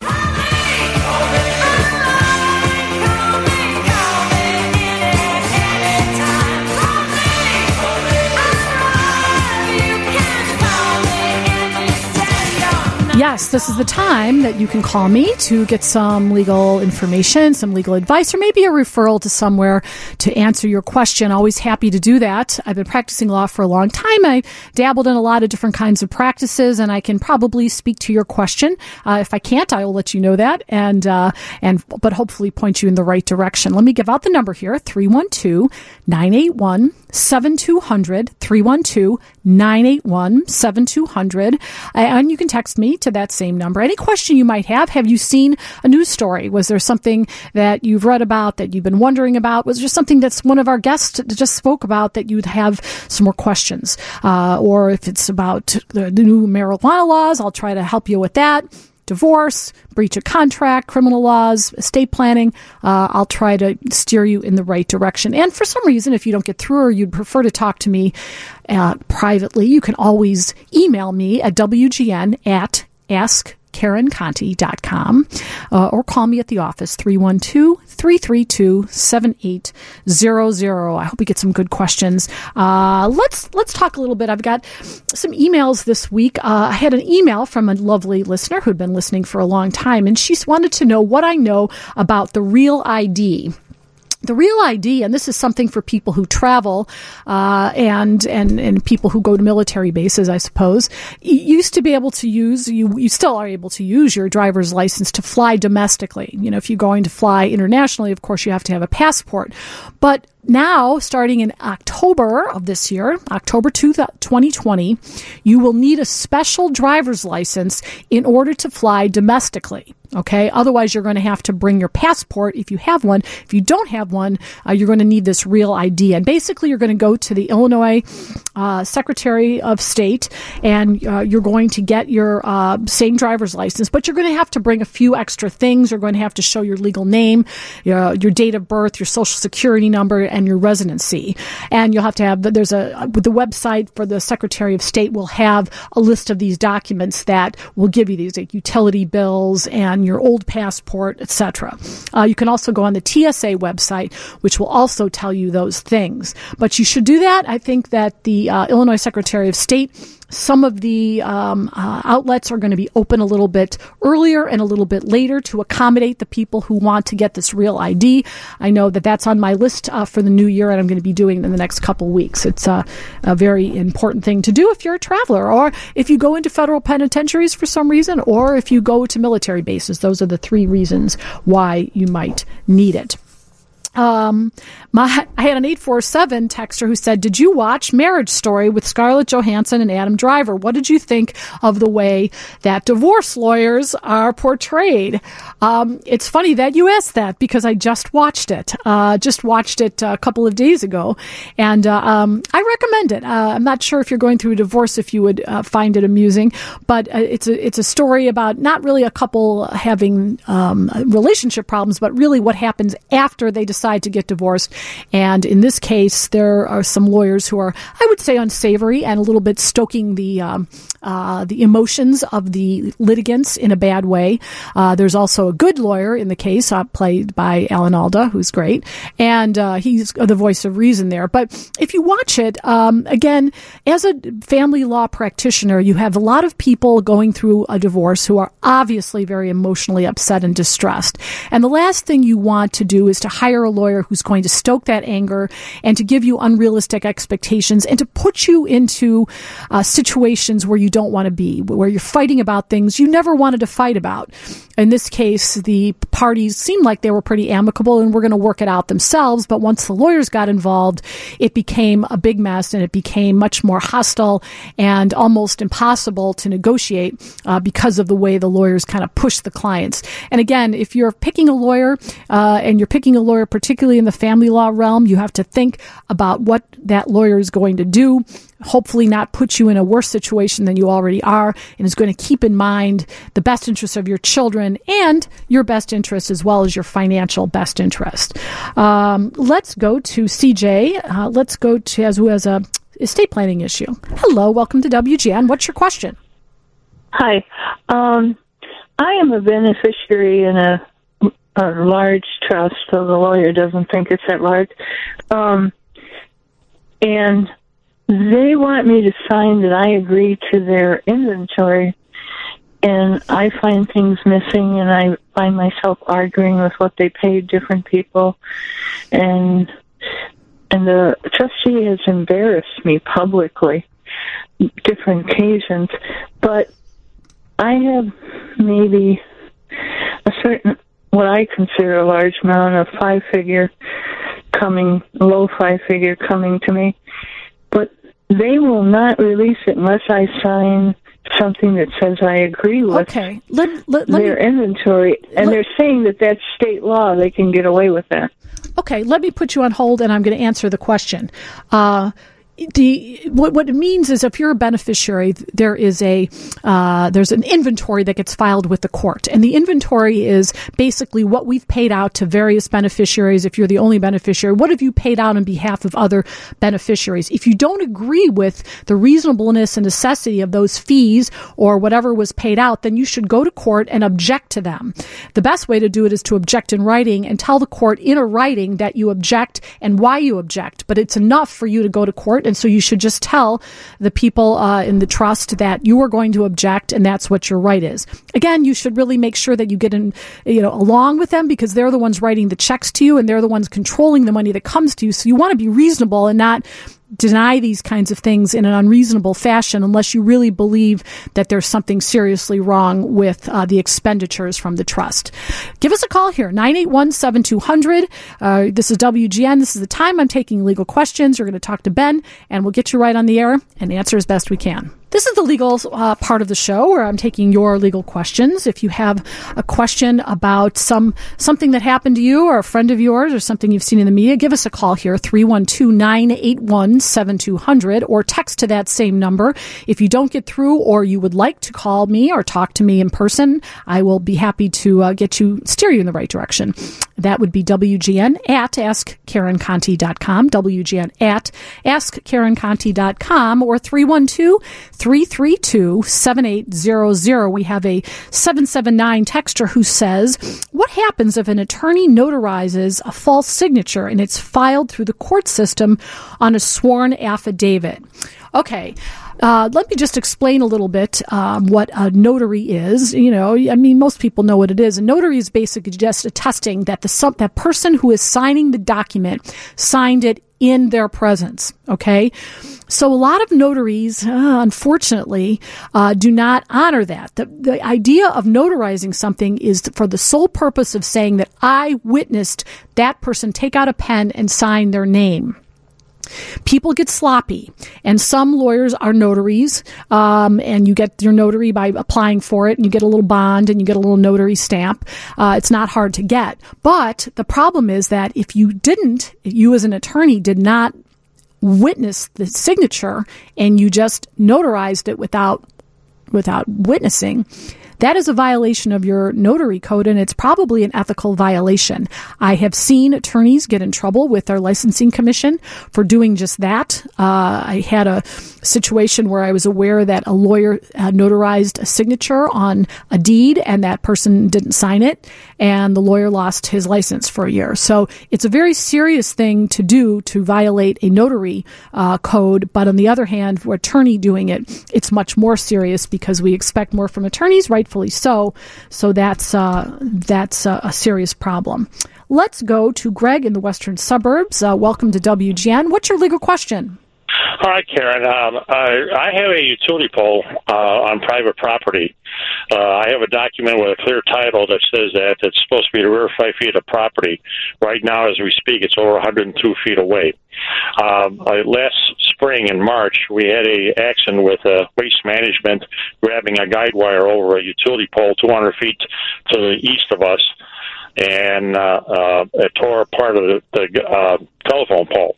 Yes, this is the time that you can call me to get some legal information, some legal advice, or maybe a referral to somewhere to answer your question. Always happy to do that. I've been practicing law for a long time. I dabbled in a lot of different kinds of practices, and I can probably speak to your question. Uh, if I can't, I will let you know that, and uh, and but hopefully point you in the right direction. Let me give out the number here, three one two, nine eight one, seven two zero zero, three one two, nine eight one, seven two zero zero, and you can text me to that same number. Any question you might have. Have you seen a news story? Was there something that you've read about that you've been wondering about? Was there something that's one of our guests just spoke about that you'd have some more questions? Uh, or if it's about the new marijuana laws, I'll try to help you with that. Divorce, breach of contract, criminal laws, estate planning, uh, I'll try to steer you in the right direction. And for some reason, if you don't get through or you'd prefer to talk to me uh, privately, you can always email me at W G N at ask karen conti dot com uh, or call me at the office, three one two, three three two, seven eight zero zero. I hope we get some good questions. Uh, let's let's talk a little bit. I've got some emails this week. Uh, I had an email from a lovely listener who'd been listening for a long time, and she wanted to know what I know about the Real I D. The Real I D, and this is something for people who travel uh, and and and people who go to military bases, I suppose, you used to be able to use, you you still are able to use your driver's license to fly domestically. You know, if you're going to fly internationally, of course, you have to have a passport. But now, starting in October of this year, October twenty twenty, you will need a special driver's license in order to fly domestically. Okay. Otherwise, you're going to have to bring your passport if you have one. If you don't have one, uh, you're going to need this Real I D. And basically, you're going to go to the Illinois uh, Secretary of State, and uh, you're going to get your uh, same driver's license, but you're going to have to bring a few extra things. You're going to have to show your legal name, your, your date of birth, your social security number, and your residency. And you'll have to have, there's a, the website for the Secretary of State will have a list of these documents that will give you these, like utility bills and your old passport, et cetera. Uh, you can also go on the T S A website, which will also tell you those things. But you should do that. I think that the uh, Illinois Secretary of State, some of the um, uh, outlets are going to be open a little bit earlier and a little bit later to accommodate the people who want to get this Real I D. I know that that's on my list uh, for the new year, and I'm going to be doing it in the next couple weeks. It's uh, a very important thing to do if you're a traveler, or if you go into federal penitentiaries for some reason, or if you go to military bases. Those are the three reasons why you might need it. Um, my, I had an eight four seven texter who said, did you watch Marriage Story with Scarlett Johansson and Adam Driver? What did you think of the way that divorce lawyers are portrayed? Um, it's funny that you asked that because I just watched it, uh, just watched it a couple of days ago. And, uh, um, I recommend it. Uh, I'm not sure if you're going through a divorce, if you would uh, find it amusing, but uh, it's a, it's a story about not really a couple having, um, relationship problems, but really what happens after they decide to get divorced. And in this case, there are some lawyers who are, I would say, unsavory and a little bit stoking the um, uh, the emotions of the litigants in a bad way. Uh, there's also a good lawyer in the case, uh, played by Alan Alda, who's great, and uh, he's the voice of reason there. But if you watch it, um, again, as a family law practitioner, you have a lot of people going through a divorce who are obviously very emotionally upset and distressed. And the last thing you want to do is to hire a lawyer who's going to stoke that anger and to give you unrealistic expectations and to put you into uh, situations where you don't want to be, where you're fighting about things you never wanted to fight about. In this case, the parties seemed like they were pretty amicable and were going to work it out themselves. But once the lawyers got involved, it became a big mess and it became much more hostile and almost impossible to negotiate uh, because of the way the lawyers kind of push the clients. And again, if you're picking a lawyer uh, and you're picking a lawyer, particularly in the family law realm, you have to think about what that lawyer is going to do, hopefully not put you in a worse situation than you already are, and is going to keep in mind the best interests of your children and your best interest as well as your financial best interest. Um, let's go to C J. Uh, let's go to as who has a estate planning issue. Hello, welcome to W G N. What's your question? Hi. Um, I am a beneficiary in a a large trust, so the lawyer doesn't think it's at large. Um, and they want me to sign that I agree to their inventory, and I find things missing, and I find myself arguing with what they paid different people, and and the trustee has embarrassed me publicly different occasions, but I have maybe a certain, what I consider a large amount of five figure coming, low five figure coming to me, but they will not release it unless I sign something that says I agree with okay. let, let, let their me, inventory, and let, they're saying that that's state law. They can get away with that. Okay, let me put you on hold, and I'm going to answer the question. Uh, The what what it means is if you're a beneficiary, there is a uh, there's an inventory that gets filed with the court, and the inventory is basically what we've paid out to various beneficiaries. If you're the only beneficiary, what have you paid out on behalf of other beneficiaries? If you don't agree with the reasonableness and necessity of those fees or whatever was paid out, then you should go to court and object to them. The best way to do it is to object in writing and tell the court in a writing that you object and why you object. But it's enough for you to go to court. And so you should just tell the people uh, in the trust that you are going to object, and that's what your right is. Again, you should really make sure that you get in, you know, along with them, because they're the ones writing the checks to you, and they're the ones controlling the money that comes to you. So you want to be reasonable and not deny these kinds of things in an unreasonable fashion unless you really believe that there's something seriously wrong with uh, the expenditures from the trust. Give us a call here, nine eight one, seven two zero zero. Uh, this is W G N. This is the time I'm taking legal questions. You're going to talk to Ben, and we'll get you right on the air and answer as best we can. This is the legal uh, part of the show where I'm taking your legal questions. If you have a question about some something that happened to you or a friend of yours or something you've seen in the media, give us a call here, three one two, nine eight one, seven two zero zero, or text to that same number. If you don't get through or you would like to call me or talk to me in person, I will be happy to uh, get you, steer you in the right direction. That would be W G N at ask karen conti dot com, W G N at ask karen conti dot com, or three one two, three three two, seven eight zero zero. We have a seven seven nine texter who says, what happens if an attorney notarizes a false signature and it's filed through the court system on a sworn affidavit? Okay. Uh, let me just explain a little bit um, what a notary is. You know, I mean, most people know what it is. A notary is basically just attesting that the that person who is signing the document signed it in their presence. Okay. So a lot of notaries, uh, unfortunately, uh, do not honor that. The, the idea of notarizing something is for the sole purpose of saying that I witnessed that person take out a pen and sign their name. People get sloppy, and some lawyers are notaries, um, and you get your notary by applying for it, and you get a little bond, and you get a little notary stamp. Uh, it's not hard to get. But the problem is that if you didn't, you as an attorney did not witness the signature, and you just notarized it without without witnessing, that is a violation of your notary code, and it's probably an ethical violation. I have seen attorneys get in trouble with their licensing commission for doing just that. Uh, I had a situation where I was aware that a lawyer uh, notarized a signature on a deed, and that person didn't sign it, and the lawyer lost his license for a year. So it's a very serious thing to do to violate a notary uh, code, but on the other hand, for attorney doing it, it's much more serious because we expect more from attorneys, right? Rightfully so. So that's uh, that's uh, a serious problem. Let's go to Greg in the western suburbs. Uh, welcome to W G N. What's your legal question? Hi, Karen. Um, I, I have a utility pole uh, on private property. Uh, I have a document with a clear title that says that it's supposed to be the rear five feet of property. Right now, as we speak, it's over one hundred two feet away. Um, uh, last spring in March, we had a accident with uh, Waste Management grabbing a guide wire over a utility pole two hundred feet to the east of us, and uh, uh, it tore part of the, the uh, telephone pole.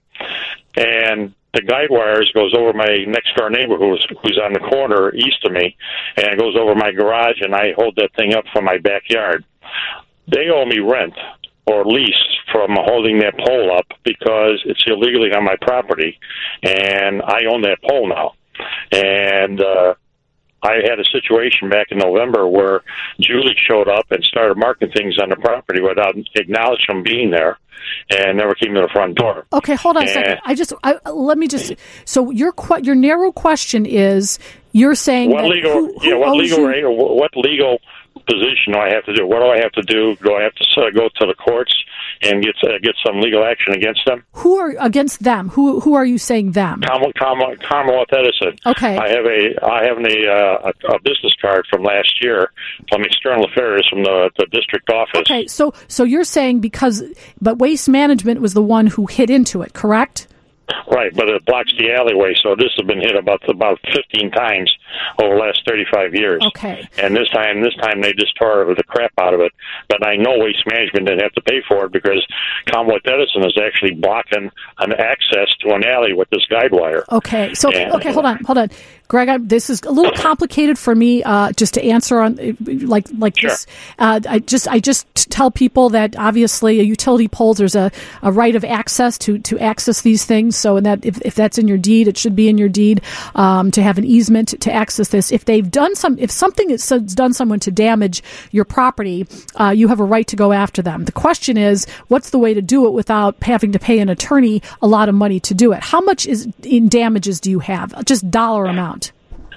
And the guide wires goes over my next door neighbor who's who's on the corner east of me, and it goes over my garage, and I hold that thing up from my backyard. They owe me rent or lease from holding that pole up because it's illegally on my property, and I own that pole now. And uh, I had a situation back in November where Julie showed up and started marking things on the property without acknowledging them being there, and never came to the front door. Okay, hold on and, a second. I just I, let me just. So your your narrow question is you're saying what that legal? Who, who yeah, what legal? you? What legal position do I have to do? What do I have to do? Do I have to uh, go to the courts and get uh, get some legal action against them? Who are against them? Who who are you saying them? Commonwealth, Commonwealth Edison. Okay. I have a I have a, uh, a business card from last year from External Affairs from the, the district office. Okay, so so you're saying because but Waste Management was the one who hit into it, correct? Right, but it blocks the alleyway, so this has been hit about about fifteen times over the last thirty-five years. Okay. And this time, this time they just tore the crap out of it. But I know Waste Management didn't have to pay for it because Commonwealth Edison is actually blocking an access to an alley with this guide wire. Okay, so and, okay, hold on, hold on, Greg. I, this is a little complicated for me uh, just to answer on like like sure. this. Uh, I just I just tell people that obviously a utility pole there's a, a right of access to to access these things. So in that if, if that's in your deed, it should be in your deed um, to have an easement to access this. If they've done some, if something has done someone to damage your property, uh, you have a right to go after them. The question is, what's the way to do it without having to pay an attorney a lot of money to do it? How much is in damages do you have? Just dollar amount.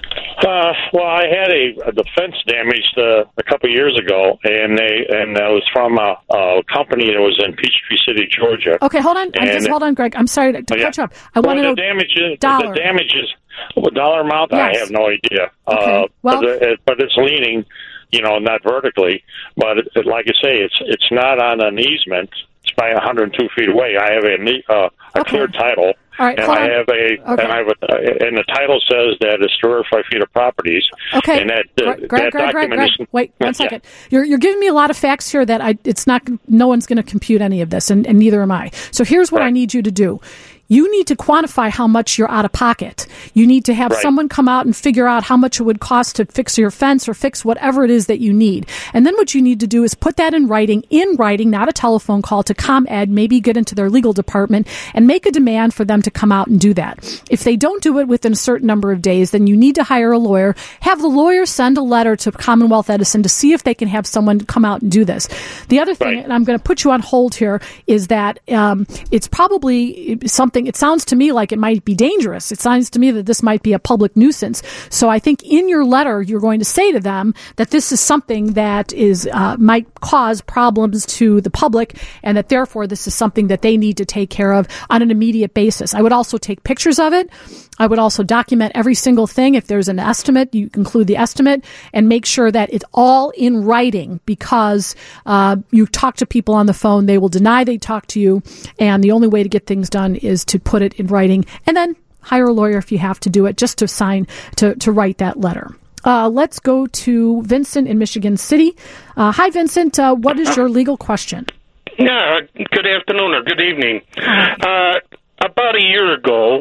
Uh, well, I had a, a defense damaged uh, a couple years ago, and they and that was from a, a company that was in Peachtree City, Georgia. Okay, hold on. I'm just hold on, Greg. I'm sorry to, to oh, yeah. cut you up. I well, want to the know damages. dollar. The damages. Well, dollar amount. Yes. I have no idea. Okay. Uh, well, but, it, but it's leaning, you know, not vertically, but it, like I say, it's it's not on an easement. It's by one hundred two feet away. I have a uh, a okay. clear title. All right, and I on. have a, okay. and I have a, and the title says that it's to five feet of properties. Okay, and that, uh, Greg, Greg, that Greg, document Greg, is, wait one second. Yeah. You're you're giving me a lot of facts here that I it's not no one's going to compute any of this, and, and neither am I. So here's what right. I need you to do. You need to quantify how much you're out of pocket. You need to have right. someone come out and figure out how much it would cost to fix your fence or fix whatever it is that you need. And then what you need to do is put that in writing, in writing, not a telephone call to ComEd, maybe get into their legal department and make a demand for them to come out and do that. If they don't do it within a certain number of days, then you need to hire a lawyer. Have the lawyer send a letter to Commonwealth Edison to see if they can have someone come out and do this. The other thing, right. and I'm going to put you on hold here, is that um, it's probably something something, it sounds to me like it might be dangerous. It sounds to me that this might be a public nuisance. So I think in your letter, you're going to say to them that this is something that is uh, might cause problems to the public, and that therefore this is something that they need to take care of on an immediate basis. I would also take pictures of it. I would also document every single thing. If there's an estimate, you include the estimate and make sure that it's all in writing, because uh, you talk to people on the phone, they will deny they talk to you, and the only way to get things done is to put it in writing, and then hire a lawyer if you have to do it, just to sign, to, to write that letter. Uh, let's go to Vincent in Michigan City. Uh, hi, Vincent. Uh, what is your legal question? Yeah, good afternoon or good evening. Uh, about a year ago,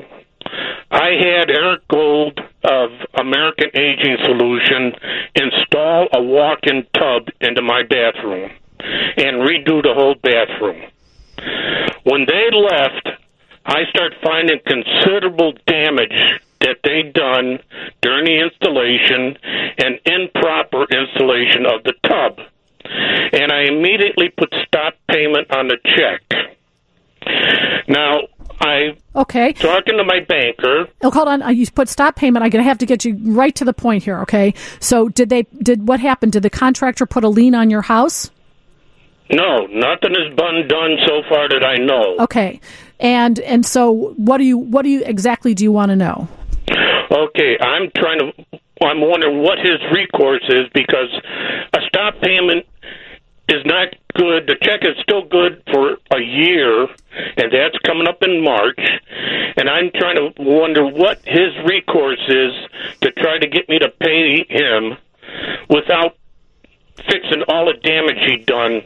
I had Eric Gold of American Aging Solution install a walk-in tub into my bathroom and redo the whole bathroom. When they left, I started finding considerable damage that they'd done during the installation and improper installation of the tub. And I immediately put stop payment on the check. Now, I okay talking to my banker. Oh, hold on. You put stop payment. I'm going to have to get you right to the point here. Okay. So did they? Did what happened? Did the contractor put a lien on your house? No, nothing has been done so far that I know. Okay. And and so what do you what do you exactly do you want to know? Okay, I'm trying to. I'm wondering what his recourse is, because a stop payment is not good. The check is still good for a year, and that's coming up in March. And I'm trying to wonder what his recourse is to try to get me to pay him without fixing all the damage he'd done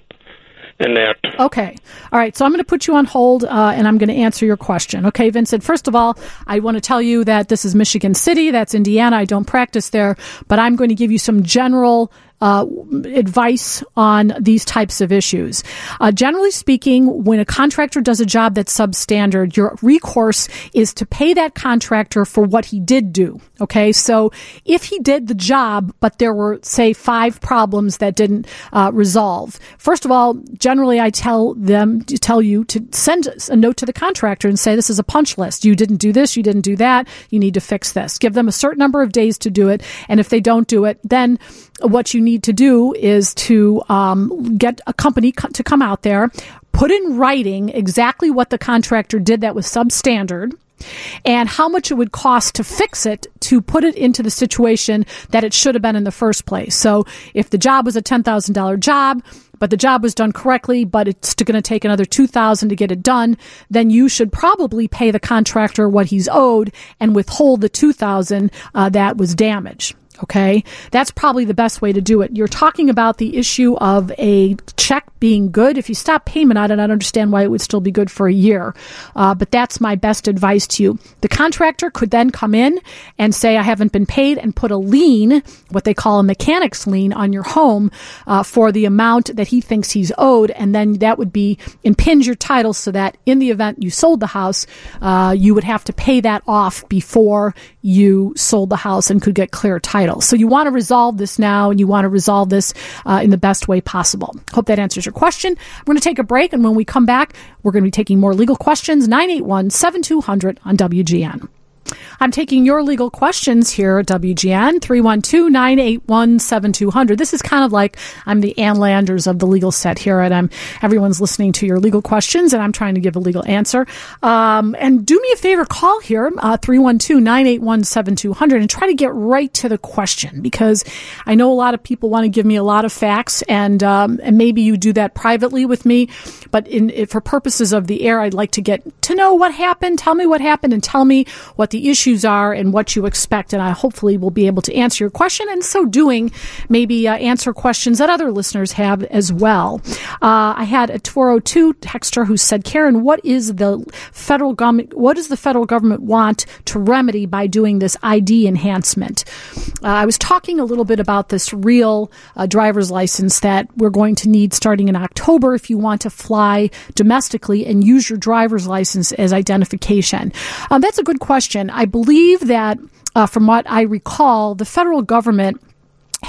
in that. Okay. All right. So I'm going to put you on hold, uh, and I'm going to answer your question. Okay, Vincent, first of all, I want to tell you that this is Michigan City. That's Indiana. I don't practice there, but I'm going to give you some general Uh, advice on these types of issues. Uh, generally speaking, when a contractor does a job that's substandard, your recourse is to pay that contractor for what he did do. Okay, so if he did the job, but there were, say, five problems that didn't uh, resolve, first of all, generally I tell them, to tell you to send a note to the contractor and say, this is a punch list. You didn't do this, you didn't do that, you need to fix this. Give them a certain number of days to do it, and if they don't do it, then what you need to do is to um, get a company co- to come out there, put in writing exactly what the contractor did that was substandard, and how much it would cost to fix it, to put it into the situation that it should have been in the first place. So if the job was a ten thousand dollars job, but the job was done correctly, but it's going to take another two thousand dollars to get it done, then you should probably pay the contractor what he's owed and withhold the two thousand dollars uh, that was damaged. Okay, that's probably the best way to do it. You're talking about the issue of a check being good. If you stop payment on it, I don't understand why it would still be good for a year. Uh, but that's my best advice to you. The contractor could then come in and say, I haven't been paid, and put a lien, what they call a mechanic's lien, on your home uh, for the amount that he thinks he's owed. And then that would be impinge your title, so that in the event you sold the house, uh, you would have to pay that off before you sold the house and could get clear title. So you want to resolve this now, and you want to resolve this uh, in the best way possible. Hope that answers your question. We're going to take a break, and when we come back, we're going to be taking more legal questions. nine eight one, seven two zero zero on W G N. I'm taking your legal questions here at W G N, three one two, nine eight one, seven two zero zero. This is kind of like I'm the Ann Landers of the legal set here, and I'm everyone's listening to your legal questions, and I'm trying to give a legal answer. Um, and do me a favor, call here, uh, three one two, nine eight one, seven two zero zero, and try to get right to the question, because I know a lot of people want to give me a lot of facts, and um, and maybe you do that privately with me, but in, if for purposes of the air, I'd like to get to know what happened. Tell me what happened, and tell me what the issues are and what you expect, and I hopefully will be able to answer your question, and so doing, maybe uh, answer questions that other listeners have as well. Uh, I had a four oh two texter who said, Karen, what is the federal government, what does the federal government want to remedy by doing this I D enhancement? Uh, I was talking a little bit about this real uh, driver's license that we're going to need starting in October if you want to fly domestically and use your driver's license as identification. Um, that's a good question. I believe that, uh, from what I recall, the federal government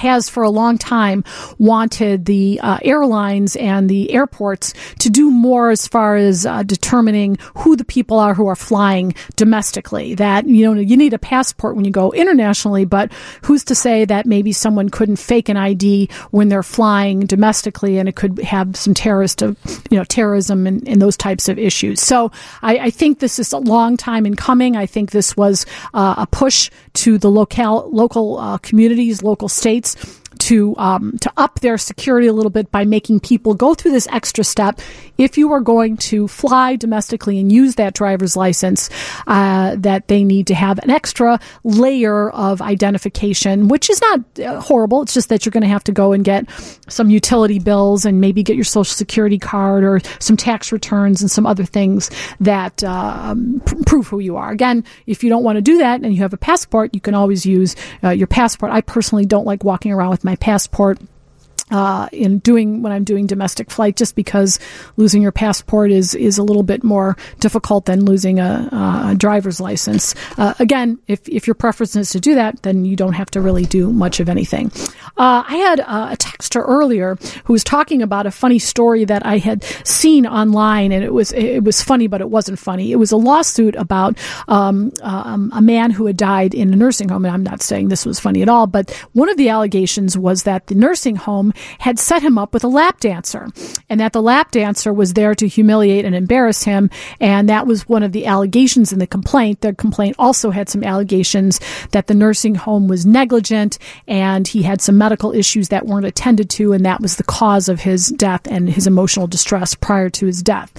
has for a long time wanted the uh, airlines and the airports to do more as far as uh, determining who the people are who are flying domestically. That, you know, you need a passport when you go internationally, but who's to say that maybe someone couldn't fake an I D when they're flying domestically, and it could have some terrorist, you know, terrorism and, and those types of issues. So I, I think this is a long time in coming. I think this was uh, a push to the local local uh, communities, local states, to um, to up their security a little bit by making people go through this extra step. If you are going to fly domestically and use that driver's license, uh, that they need to have an extra layer of identification, which is not uh, horrible. It's just that you're going to have to go and get some utility bills and maybe get your social security card or some tax returns and some other things that uh, pr- prove who you are. Again, if you don't want to do that and you have a passport, you can always use uh, your passport. I personally don't like walking around with my passport uh, in doing when I'm doing domestic flight, just because losing your passport is is a little bit more difficult than losing a, a driver's license. Uh, again, if if your preference is to do that, then you don't have to really do much of anything. Uh, I had uh, a texter earlier who was talking about a funny story that I had seen online, and it was it was funny, but it wasn't funny. It was a lawsuit about um, um, a man who had died in a nursing home, and I'm not saying this was funny at all, but one of the allegations was that the nursing home had set him up with a lap dancer, and that the lap dancer was there to humiliate and embarrass him, and that was one of the allegations in the complaint. The complaint also had some allegations that the nursing home was negligent, and he had some medical issues that weren't attended to, and that was the cause of his death and his emotional distress prior to his death.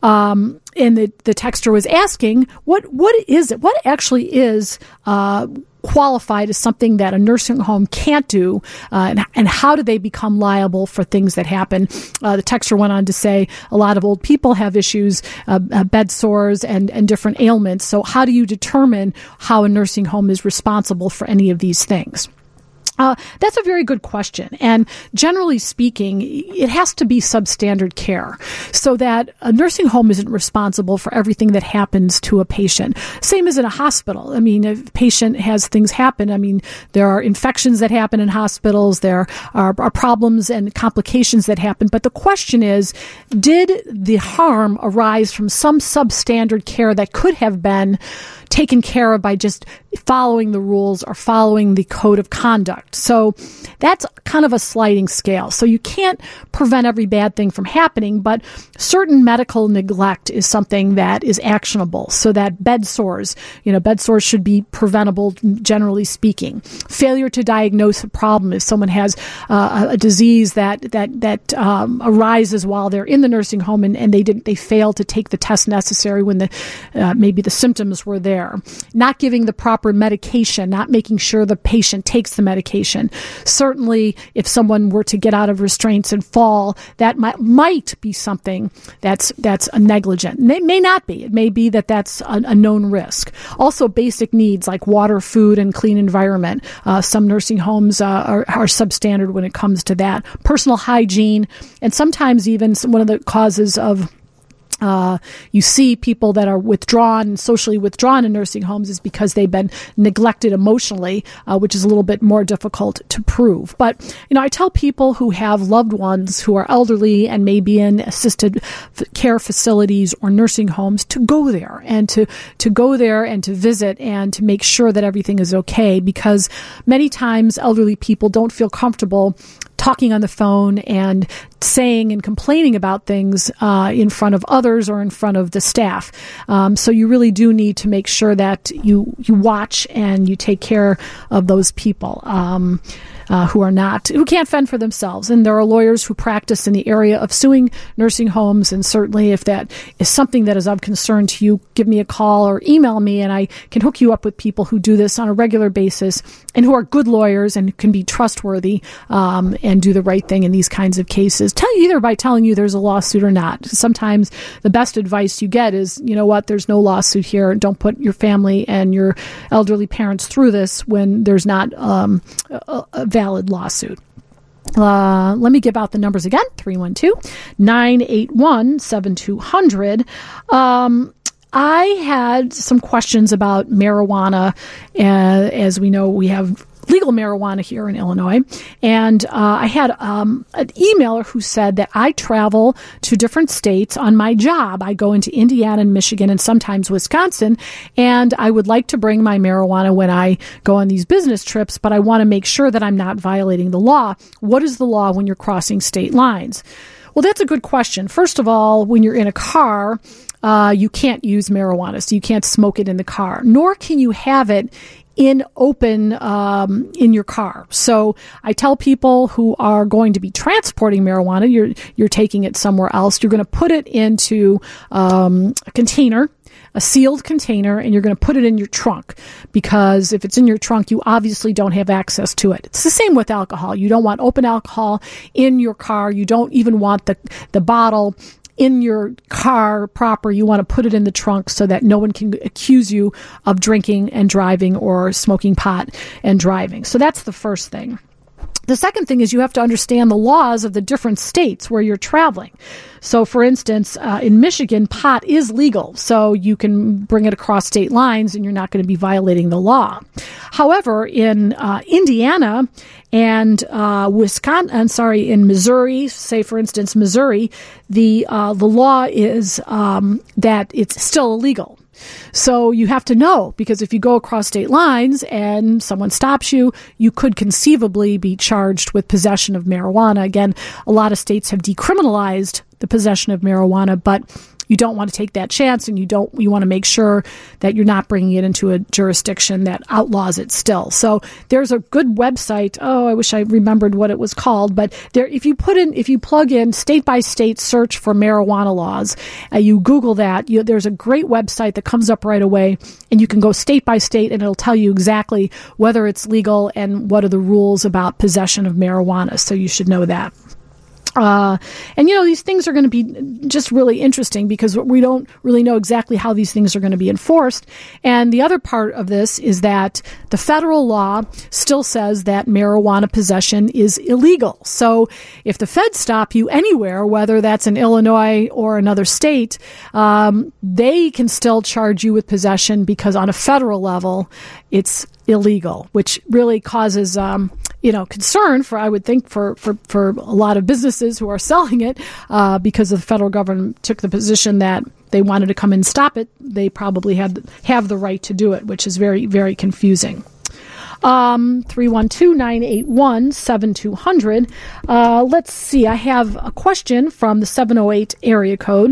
Um, and the, the texter was asking, what what is it? What actually is uh qualified as something that a nursing home can't do, uh, and, and how do they become liable for things that happen? Uh, the texter went on to say a lot of old people have issues, uh, uh, bed sores and, and different ailments. So how do you determine how a nursing home is responsible for any of these things? Uh, that's a very good question. And generally speaking, it has to be substandard care so that a nursing home isn't responsible for everything that happens to a patient. Same as in a hospital. I mean, if a patient has things happen, I mean, there are infections that happen in hospitals, there are, are problems and complications that happen. But the question is, did the harm arise from some substandard care that could have been taken care of by just following the rules or following the code of conduct? So that's kind of a sliding scale. So you can't prevent every bad thing from happening, but certain medical neglect is something that is actionable. So that bed sores, you know, bed sores should be preventable, generally speaking. Failure to diagnose a problem, if someone has uh, a disease that that that um, arises while they're in the nursing home and, and they didn't, they failed to take the test necessary when the uh, maybe the symptoms were there. Not giving the proper medication, not making sure the patient takes the medication. Certainly, if someone were to get out of restraints and fall, that might, might be something that's that's a negligent. It may not be. It may be that that's a, a known risk. Also, basic needs like water, food, and clean environment. Uh, some nursing homes uh, are, are substandard when it comes to that. Personal hygiene, and sometimes even one of the causes of Uh, you see people that are withdrawn, socially withdrawn in nursing homes is because they've been neglected emotionally, uh, which is a little bit more difficult to prove. But, you know, I tell people who have loved ones who are elderly and may be in assisted care facilities or nursing homes to go there and to, to go there and to visit and to make sure that everything is okay, because many times elderly people don't feel comfortable talking on the phone and saying and complaining about things uh, in front of others or in front of the staff. Um, so you really do need to make sure that you you watch and you take care of those people um, uh, who are not, who can't fend for themselves. And there are lawyers who practice in the area of suing nursing homes. And certainly if that is something that is of concern to you, give me a call or email me and I can hook you up with people who do this on a regular basis and who are good lawyers and can be trustworthy um, and do the right thing in these kinds of cases. Tell you either by telling you there's a lawsuit or not. Sometimes the best advice you get is, you know what, there's no lawsuit here. Don't put your family and your elderly parents through this when there's not um, a, a valid lawsuit. Uh, let me give out the numbers again, three one two, nine eight one, seven two zero zero. Um, I had some questions about marijuana. Uh, as we know, we have legal marijuana here in Illinois. And uh, I had um, an emailer who said that I travel to different states on my job. I go into Indiana and Michigan and sometimes Wisconsin, and I would like to bring my marijuana when I go on these business trips, but I want to make sure that I'm not violating the law. What is the law when you're crossing state lines? Well, that's a good question. First of all, when you're in a car, uh, you can't use marijuana, so you can't smoke it in the car, nor can you have it in open um, in your car. So I tell people who are going to be transporting marijuana, you're you're taking it somewhere else, you're going to put it into um, a container, a sealed container, and you're going to put it in your trunk, because if it's in your trunk, you obviously don't have access to it. It's the same with alcohol. You don't want open alcohol in your car. You don't even want the the bottle in your car proper. You want to put it in the trunk so that no one can accuse you of drinking and driving or smoking pot and driving. So that's the first thing. The second thing is you have to understand the laws of the different states where you're traveling. So, for instance, uh, in Michigan, pot is legal, so you can bring it across state lines and you're not going to be violating the law. However, in uh, Indiana and uh, Wisconsin, I'm sorry, in Missouri, say for instance Missouri, the uh, the law is um, that it's still illegal. So you have to know, because if you go across state lines and someone stops you, you could conceivably be charged with possession of marijuana. Again, a lot of states have decriminalized the possession of marijuana, but you don't want to take that chance, and you don't. You want to make sure that you're not bringing it into a jurisdiction that outlaws it still. So there's a good website. Oh, I wish I remembered what it was called, but there, if you put in, if you plug in state by state search for marijuana laws, uh, you Google that, you, there's a great website that comes up right away, and you can go state by state, and it'll tell you exactly whether it's legal and what are the rules about possession of marijuana. So you should know that. Uh, and, you know, these things are going to be just really interesting because we don't really know exactly how these things are going to be enforced. And the other part of this is that the federal law still says that marijuana possession is illegal. So if the feds stop you anywhere, whether that's in Illinois or another state, um, they can still charge you with possession because on a federal level, it's illegal, which really causes, um, you know, concern for, I would think, for, for, for a lot of businesses who are selling it, uh, because the federal government took the position that they wanted to come and stop it. They probably had have the right to do it, which is very, very confusing. Um, three one two, nine eight one, seven two zero zero. Uh, let's see. I have a question from the seven oh eight area code.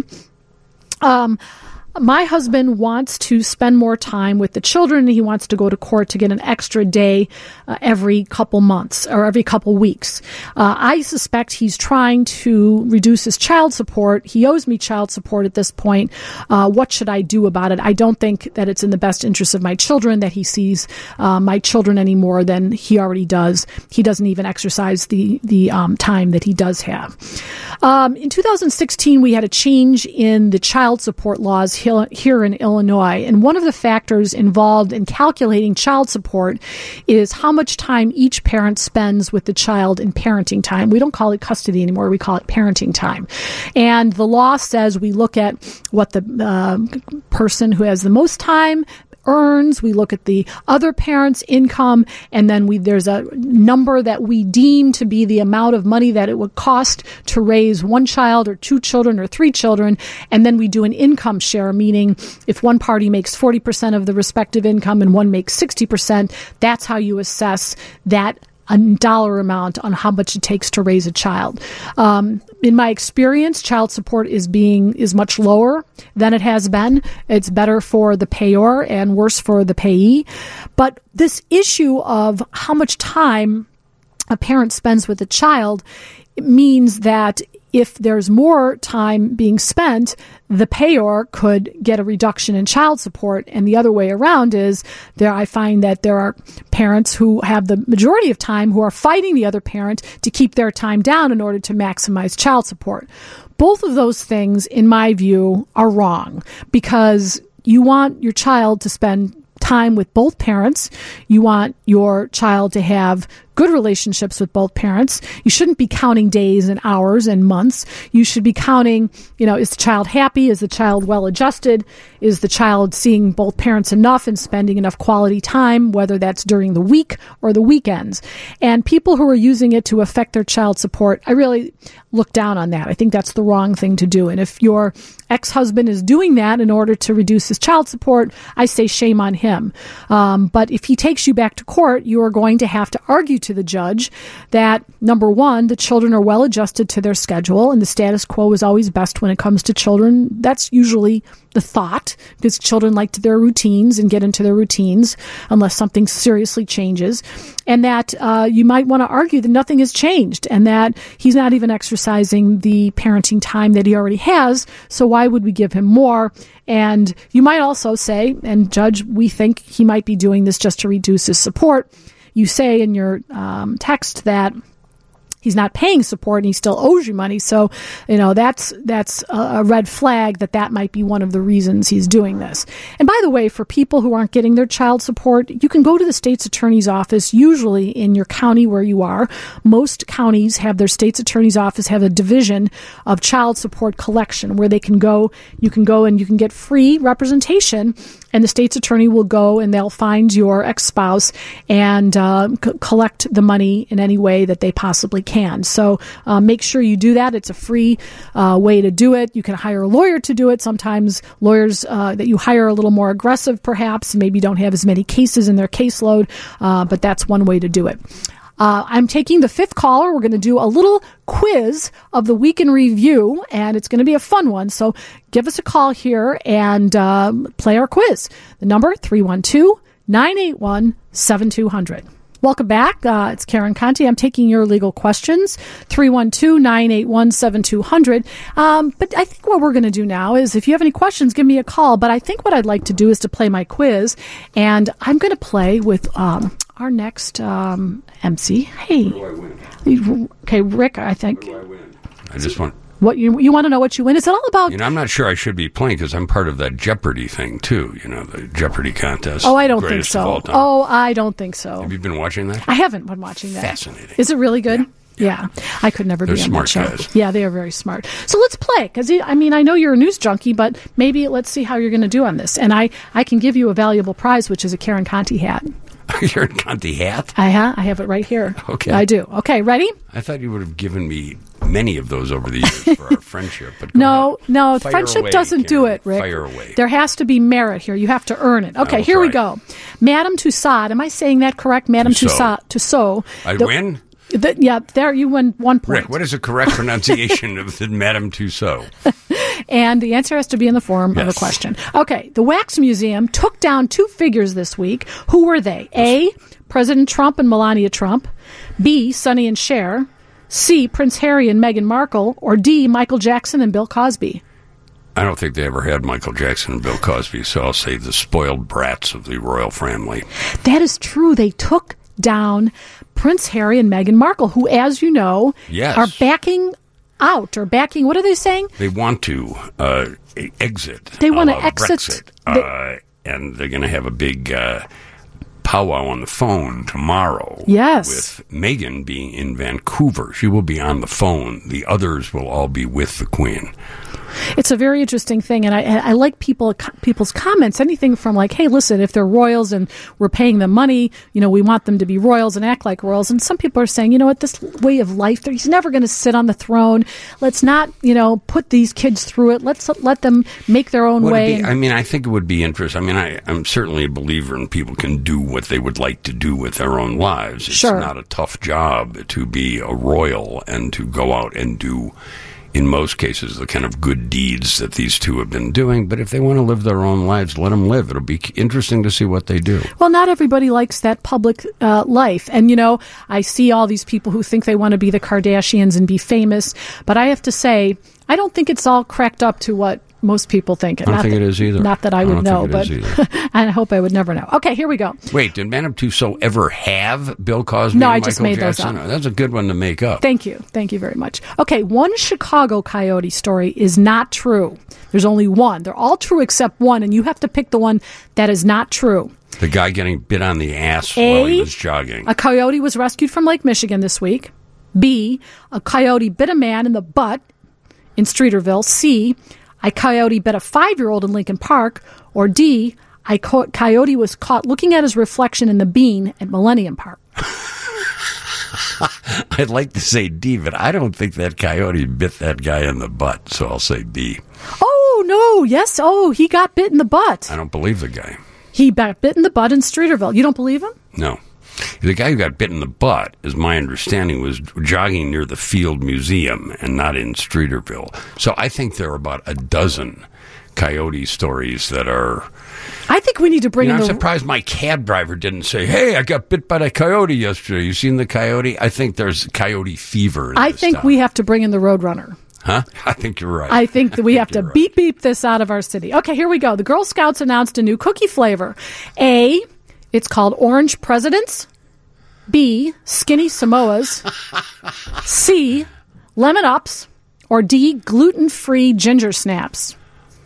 Um, My husband wants to spend more time with the children. He wants to go to court to get an extra day uh, every couple months or every couple weeks. Uh, I suspect he's trying to reduce his child support. He owes me child support at this point. Uh, what should I do about it? I don't think that it's in the best interest of my children that he sees uh, my children any more than he already does. He doesn't even exercise the, the um, time that he does have. Um, in two thousand sixteen, we had a change in the child support laws here in Illinois. And one of the factors involved in calculating child support is how much time each parent spends with the child in parenting time. We don't call it custody anymore. We call it parenting time. And the law says we look at what the uh, person who has the most time earns, we look at the other parent's income, and then we there's a number that we deem to be the amount of money that it would cost to raise one child or two children or three children, and then we do an income share, meaning if one party makes forty percent of the respective income and one makes sixty percent, that's how you assess that a dollar amount on how much it takes to raise a child. Um, in my experience, child support is being is much lower than it has been. It's better for the payor and worse for the payee. But this issue of how much time a parent spends with a child means that if there's more time being spent, the payor could get a reduction in child support. And the other way around is there, I find that there are parents who have the majority of time who are fighting the other parent to keep their time down in order to maximize child support. Both of those things, in my view, are wrong because you want your child to spend time with both parents. You want your child to have good relationships with both parents. You shouldn't be counting days and hours and months. You should be counting, you know, is the child happy? Is the child well adjusted? Is the child seeing both parents enough and spending enough quality time, whether that's during the week or the weekends? And people who are using it to affect their child support, I really look down on that. I think that's the wrong thing to do. And if your ex-husband is doing that in order to reduce his child support, I say shame on him. Um, but if he takes you back to court, you are going to have to argue to the judge that, number one, the children are well adjusted to their schedule, and the status quo is always best when it comes to children. That's usually the thought, because children like to their routines and get into their routines unless something seriously changes. And that uh, you might want to argue that nothing has changed and that he's not even exercising the parenting time that he already has, so why would we give him more? And you might also say, and Judge, we think he might be doing this just to reduce his support. You say in your um, text that he's not paying support and he still owes you money. So, you know, that's that's a red flag that that might be one of the reasons he's doing this. And by the way, for people who aren't getting their child support, you can go to the state's attorney's office, usually in your county where you are. Most counties have their state's attorney's office have a division of child support collection where they can go, you can go and you can get free representation, and the state's attorney will go and they'll find your ex-spouse and uh, c- collect the money in any way that they possibly can. Can. So uh, make sure you do that. It's a free uh, way to do it. You can hire a lawyer to do it. Sometimes lawyers uh, that you hire are a little more aggressive, perhaps, maybe don't have as many cases in their caseload, uh, but that's one way to do it. Uh, I'm taking the fifth caller. We're going to do a little quiz of the week in review, and it's going to be a fun one. So give us a call here and uh, play our quiz. The number, three one two, nine eight one, seven two zero zero. Welcome back. Uh, it's Karen Conti. I'm taking your legal questions, three one two, nine eight one, seven two zero zero. Um, but I think what we're going to do now is if you have any questions, give me a call. But I think what I'd like to do is to play my quiz. And I'm going to play with um, our next um, M C. Hey. Where do I win? Okay, Rick, I think. Where do I win? I just want... What you you want to know what you win? Is it all about? You know, I'm not sure I should be playing because I'm part of that Jeopardy thing too. You know, the Jeopardy contest. Oh, I don't think so. Oh, I don't think so. Have you been watching that? I haven't been watching that. Fascinating. Is it really good? Yeah. Yeah, I could never They're be on smart that show. guys. Yeah, they are very smart. So let's play because I mean I know you're a news junkie, but maybe let's see how you're going to do on this. And I I can give you a valuable prize, which is a Karen Conti hat. You're a Conti hat? I have. I have it right here. Okay. I do. Okay, ready? I thought you would have given me many of those over the years for our friendship. But go no, ahead. no, Fire friendship away, doesn't Karen. do it, Rick. Fire away. There has to be merit here. You have to earn it. Okay, I'll here we try. go. Madame Tussaud. Am I saying that correct? Madame Tussaud. Tussaud. Tussaud. I The- win? the- yeah, there you win one point. Rick, what is the correct pronunciation of the Madame Tussaud? And the answer has to be in the form of Yes. a question. Okay, the Wax Museum took down two figures this week. Who were they? A, President Trump and Melania Trump. B, Sonny and Cher. C, Prince Harry and Meghan Markle. Or D, Michael Jackson and Bill Cosby. I don't think they ever had Michael Jackson and Bill Cosby, so I'll say the spoiled brats of the royal family. That is true. They took down Prince Harry and Meghan Markle, who, as you know, Yes. are backing out or backing. What are they saying? They want to uh, e- exit. They want to a la exit. Brexit. They- uh, and they're going to have a big uh, powwow on the phone tomorrow. Yes. With Meghan being in Vancouver. She will be on the phone. The others will all be with the Queen. It's a very interesting thing, and I, I like people people's comments. Anything from like, "Hey, listen, if they're royals and we're paying them money, you know, we want them to be royals and act like royals." And some people are saying, you know what, this way of life, he's never going to sit on the throne. Let's not, you know, put these kids through it. Let's let them make their own Would it way. be- I mean, I think it would be interesting. I mean, I, I'm certainly a believer in people can do what they would like to do with their own lives. It's Sure. not a tough job to be a royal and to go out and do, in most cases, the kind of good deeds that these two have been doing. But if they want to live their own lives, let them live. It'll be interesting to see what they do. Well, not everybody likes that public uh, life. And, you know, I see all these people who think they want to be the Kardashians and be famous. But I have to say, I don't think it's all cracked up to what most people think. I don't not think that, it is either. Not that I, I would don't know, think but it is either. I hope I would never know. Okay, here we go. Wait, did Madame Tussauds ever have Bill Cosby No, and I just Michael made those Jackson? up. That's a good one to make up. Thank you. Thank you very much. Okay, one Chicago Coyote story is not true. There's only one. They're all true except one, and you have to pick the one that is not true. The guy getting bit on the ass A, while he was jogging. A coyote was rescued from Lake Michigan this week. B, a coyote bit a man in the butt in Streeterville. C, a coyote bit a five-year-old in Lincoln Park. Or D, a co- coyote was caught looking at his reflection in the bean at Millennium Park. I'd like to say D, but I don't think that coyote bit that guy in the butt, so I'll say B. Oh, no, yes, oh, he got bit in the butt. I don't believe the guy. He got bit in the butt in Streeterville. You don't believe him? No. The guy who got bit in the butt, as my understanding, was jogging near the Field Museum and not in Streeterville. So I think there are about a dozen coyote stories that are... I think we need to bring you know, in I'm the... surprised my cab driver didn't say, hey, I got bit by a coyote yesterday. You seen the coyote? I think there's coyote fever in I this think town. we have to bring in the Roadrunner. Huh? I think you're right. I think that we have to right. beep beep this out of our city. Okay, here we go. The Girl Scouts announced a new cookie flavor. A, it's called Orange Presidents. B, Skinny Samoas. C, Lemon Ups. Or D, gluten-free ginger snaps.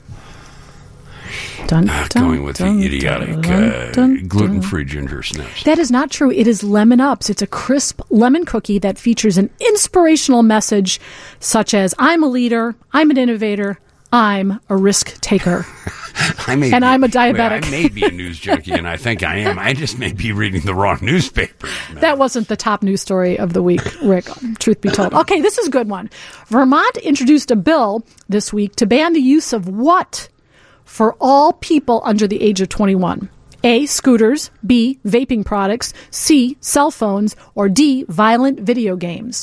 Dun, uh, dun, going with dun, the idiotic dun, uh, dun, gluten-free ginger snaps. That is not true. It is Lemon Ups. It's a crisp lemon cookie that features an inspirational message such as, I'm a leader, I'm an innovator, I'm a risk taker. I may and be, I'm a diabetic. Well, I may be a news junkie, and I think I am. I just may be reading the wrong newspaper. Man. That wasn't the top news story of the week, Rick, truth be told. Okay, this is a good one. Vermont introduced a bill this week to ban the use of what for all people under the age of twenty-one? A, scooters, B, vaping products, C, cell phones, or D, violent video games?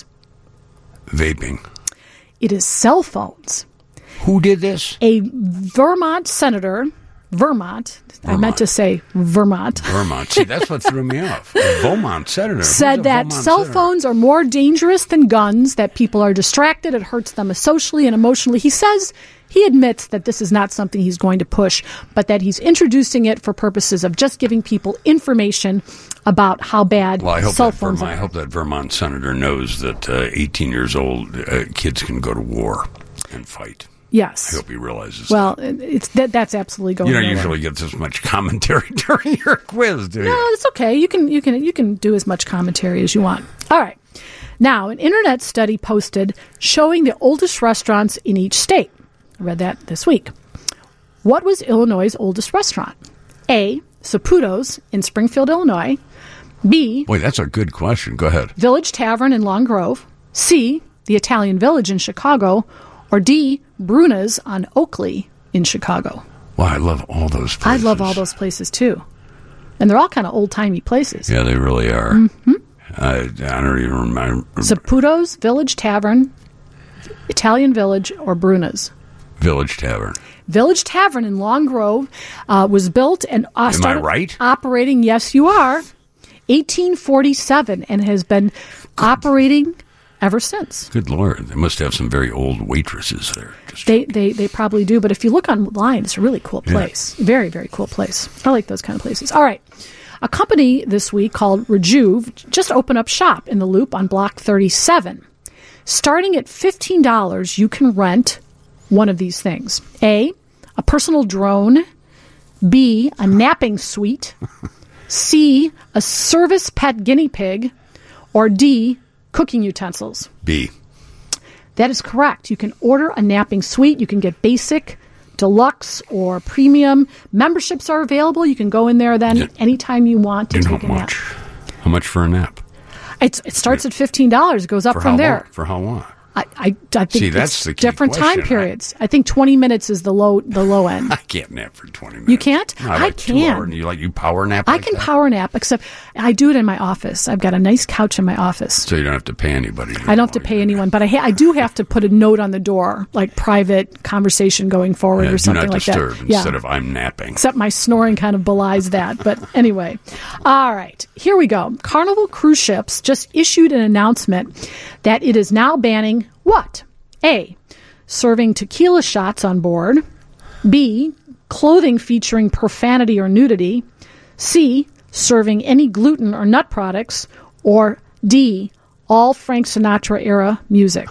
Vaping. It is cell phones. Who did this? A Vermont senator, Vermont, Vermont. I meant to say Vermont. Vermont. See, that's what threw me off. A Vermont senator. Said that Vermont cell senator? phones are more dangerous than guns, that people are distracted, it hurts them socially and emotionally. He says he admits that this is not something he's going to push, but that he's introducing it for purposes of just giving people information about how bad well, I hope cell that phones Vermont, are. I hope that Vermont senator knows that uh, eighteen years old uh, kids can go to war and fight. Yes. I hope he realizes well, that. Well, it's that, that's absolutely going You don't nowhere. usually get this much commentary during your quiz, do you? No, it's okay. You can you can you can do as much commentary as you want. All right. Now, an internet study posted showing the oldest restaurants in each state. I read that this week. What was Illinois' oldest restaurant? A, Saputo's in Springfield, Illinois. B, Boy, that's a good question. Go ahead. Village Tavern in Long Grove. C, the Italian Village in Chicago. Or D, Bruna's on Oakley in Chicago. Well, I love all those places. I love all those places, too. And they're all kind of old-timey places. Yeah, they really are. Mm-hmm. I, I don't even remember. Saputo's, Village Tavern, Italian Village, or Bruna's. Village Tavern. Village Tavern in Long Grove uh, was built and uh, Am I started right? operating. Yes, you are. eighteen forty-seven, and has been operating ever since. Good Lord. They must have some very old waitresses there. Just They, they they probably do, but if you look online, it's a really cool place. Yeah. Very, very cool place. I like those kind of places. All right. A company this week called Rejuve just opened up shop in the Loop on Block thirty-seven. Starting at fifteen dollars, you can rent one of these things. A, a personal drone. B, a napping suite. C, a service pet guinea pig. Or D, cooking utensils. B. That is correct. You can order a napping suite. You can get basic, deluxe, or premium. Memberships are available. You can go in there then Yeah. anytime you want to And take how a nap. much? How much for a nap? It's, it starts at fifteen dollars. It goes up For from how there. long? For how long? I, I, I think See, it's that's the key different question. time periods. I, I think twenty minutes is the low the low end. I can't nap for twenty minutes. You can't? No, I, I like two can. hour, you like you power nap? I like can that? power nap, except I do it in my office. I've got a nice couch in my office. So you don't have to pay anybody. I don't have to pay anyone, but I ha- I do have to put a note on the door, like private conversation going forward Yeah, or something do not like disturb that. instead yeah. of I'm napping. Except my snoring kind of belies that. But anyway. All right. Here we go. Carnival Cruise Ships just issued an announcement that it is now banning what? A, serving tequila shots on board. B, clothing featuring profanity or nudity. C, serving any gluten or nut products. Or D, all Frank Sinatra era music.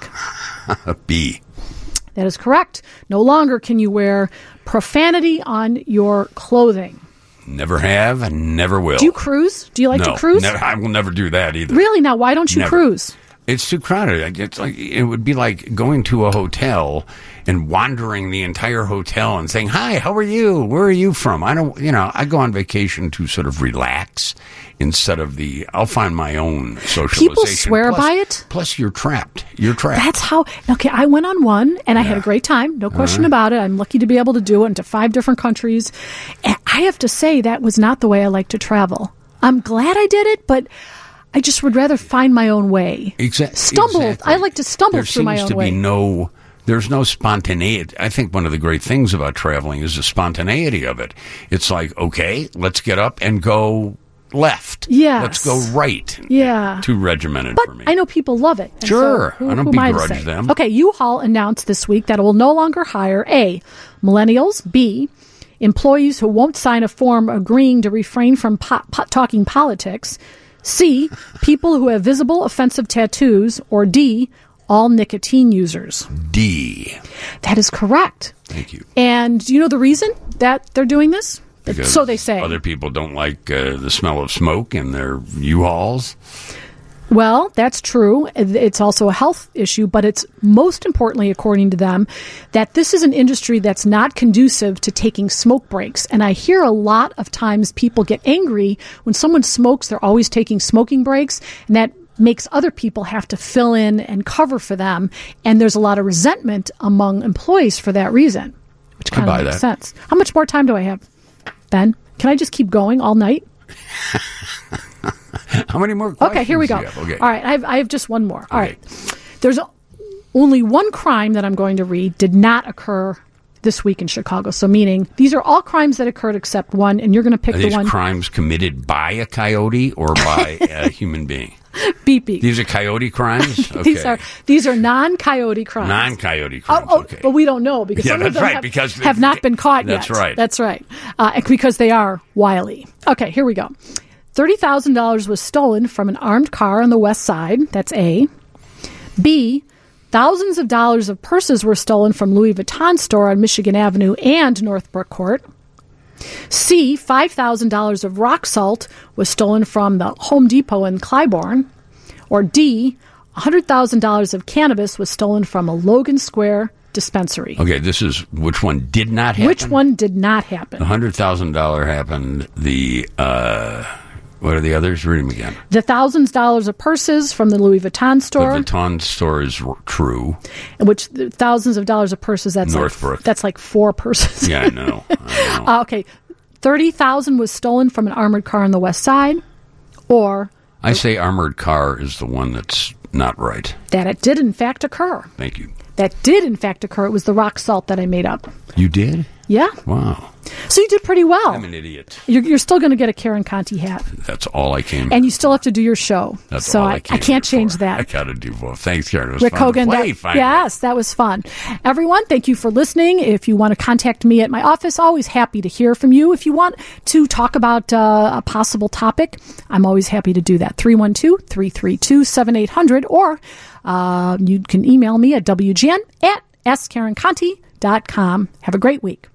B. That is correct. No longer can you wear profanity on your clothing. Never have and never will. Do you cruise? Do you like no, to cruise? Never, I will never do that either. Really? Now, why don't you Never. cruise? It's too crowded. It's like, it would be like going to a hotel and wandering the entire hotel and saying, "Hi, how are you? Where are you from?" I don't, you know, I go on vacation to sort of relax instead of the, I'll find my own socialization. People swear plus, by it. Plus, you're trapped. You're trapped. That's how, okay, I went on one and I Yeah. had a great time. No question Uh-huh. about it. I'm lucky to be able to do it into five different countries. And I have to say, that was not the way I like to travel. I'm glad I did it, but I just would rather find my own way. Exa- Stumble. exactly. I like to stumble there through my seems own to way. be no, there's no spontaneity. I think one of the great things about traveling is the spontaneity of it. It's like, okay, let's get up and go left. Yes. Let's go right. Yeah. Too regimented But for me. I know people love it. And Sure. so who- I don't who am to begrudge say? them. Okay, U-Haul announced this week that it will no longer hire A, millennials, B, employees who won't sign a form agreeing to refrain from po- po- talking politics, C, people who have visible offensive tattoos, or D, all nicotine users. D. That is correct. Thank you. And do you know the reason that they're doing this? Because So they say. Other people don't like uh, the smell of smoke in their U-Hauls. Well, that's true. It's also a health issue, but it's most importantly, according to them, that this is an industry that's not conducive to taking smoke breaks. And I hear a lot of times people get angry when someone smokes, they're always taking smoking breaks, and that makes other people have to fill in and cover for them. And there's a lot of resentment among employees for that reason, which I kind buy of makes that. sense. How much more time do I have, Ben? Can I just keep going all night? How many more questions Okay, here we do go. you have? Okay. All right, I have, I have just one more. All Okay. right. There's o- only one crime that I'm going to read did not occur this week in Chicago. So meaning these are all crimes that occurred except one, and you're going to pick Are the these one. crimes committed by a coyote or by a human being? Beep beep. These are coyote crimes? Okay. These are these are non-coyote crimes. non-coyote Oh, crimes. oh, okay. but we don't know because Yeah, some of that's them right, have, because have they- not been caught that's yet. right. That's right. Uh, and because they are wily. Okay, here we go. thirty thousand dollars was stolen from an armed car on the west side. That's A. B. Thousands of dollars of purses were stolen from Louis Vuitton store on Michigan Avenue and Northbrook Court. C. five thousand dollars of rock salt was stolen from the Home Depot in Clybourne. Or D. one hundred thousand dollars of cannabis was stolen from a Logan Square dispensary. Okay, this is which one did not happen? Which one did not happen? The one hundred thousand dollars happened. The, uh, what are the others? Read them again. The thousands of dollars of purses from the Louis Vuitton store, The Vuitton store is r- true. which the thousands of dollars of purses, that's Northbrook. like, that's like four purses. Yeah, I know. I know. Uh, okay, thirty thousand was stolen from an armored car on the west side, or I say armored car is the one that's not right. that it did in fact occur. Thank you. That did in fact occur. It was the rock salt that I made up. You did? Yeah. Wow. So you did pretty well. I'm an idiot. You're, you're still going to get a Karen Conti hat, That's all I came. and you still have to do your show. That's so all I, I, came I can't here change for. that. I got to do both. Thanks, Karen. It was Rick fun Hogan. to play, that- finally. yes, that was fun. Everyone, thank you for listening. If you want to contact me at my office, always happy to hear from you. If you want to talk about uh, a possible topic, I'm always happy to do that. three one two, three three two, seven eight zero zero, or uh, you can email me at w g n at s karen conti dot com. Have a great week.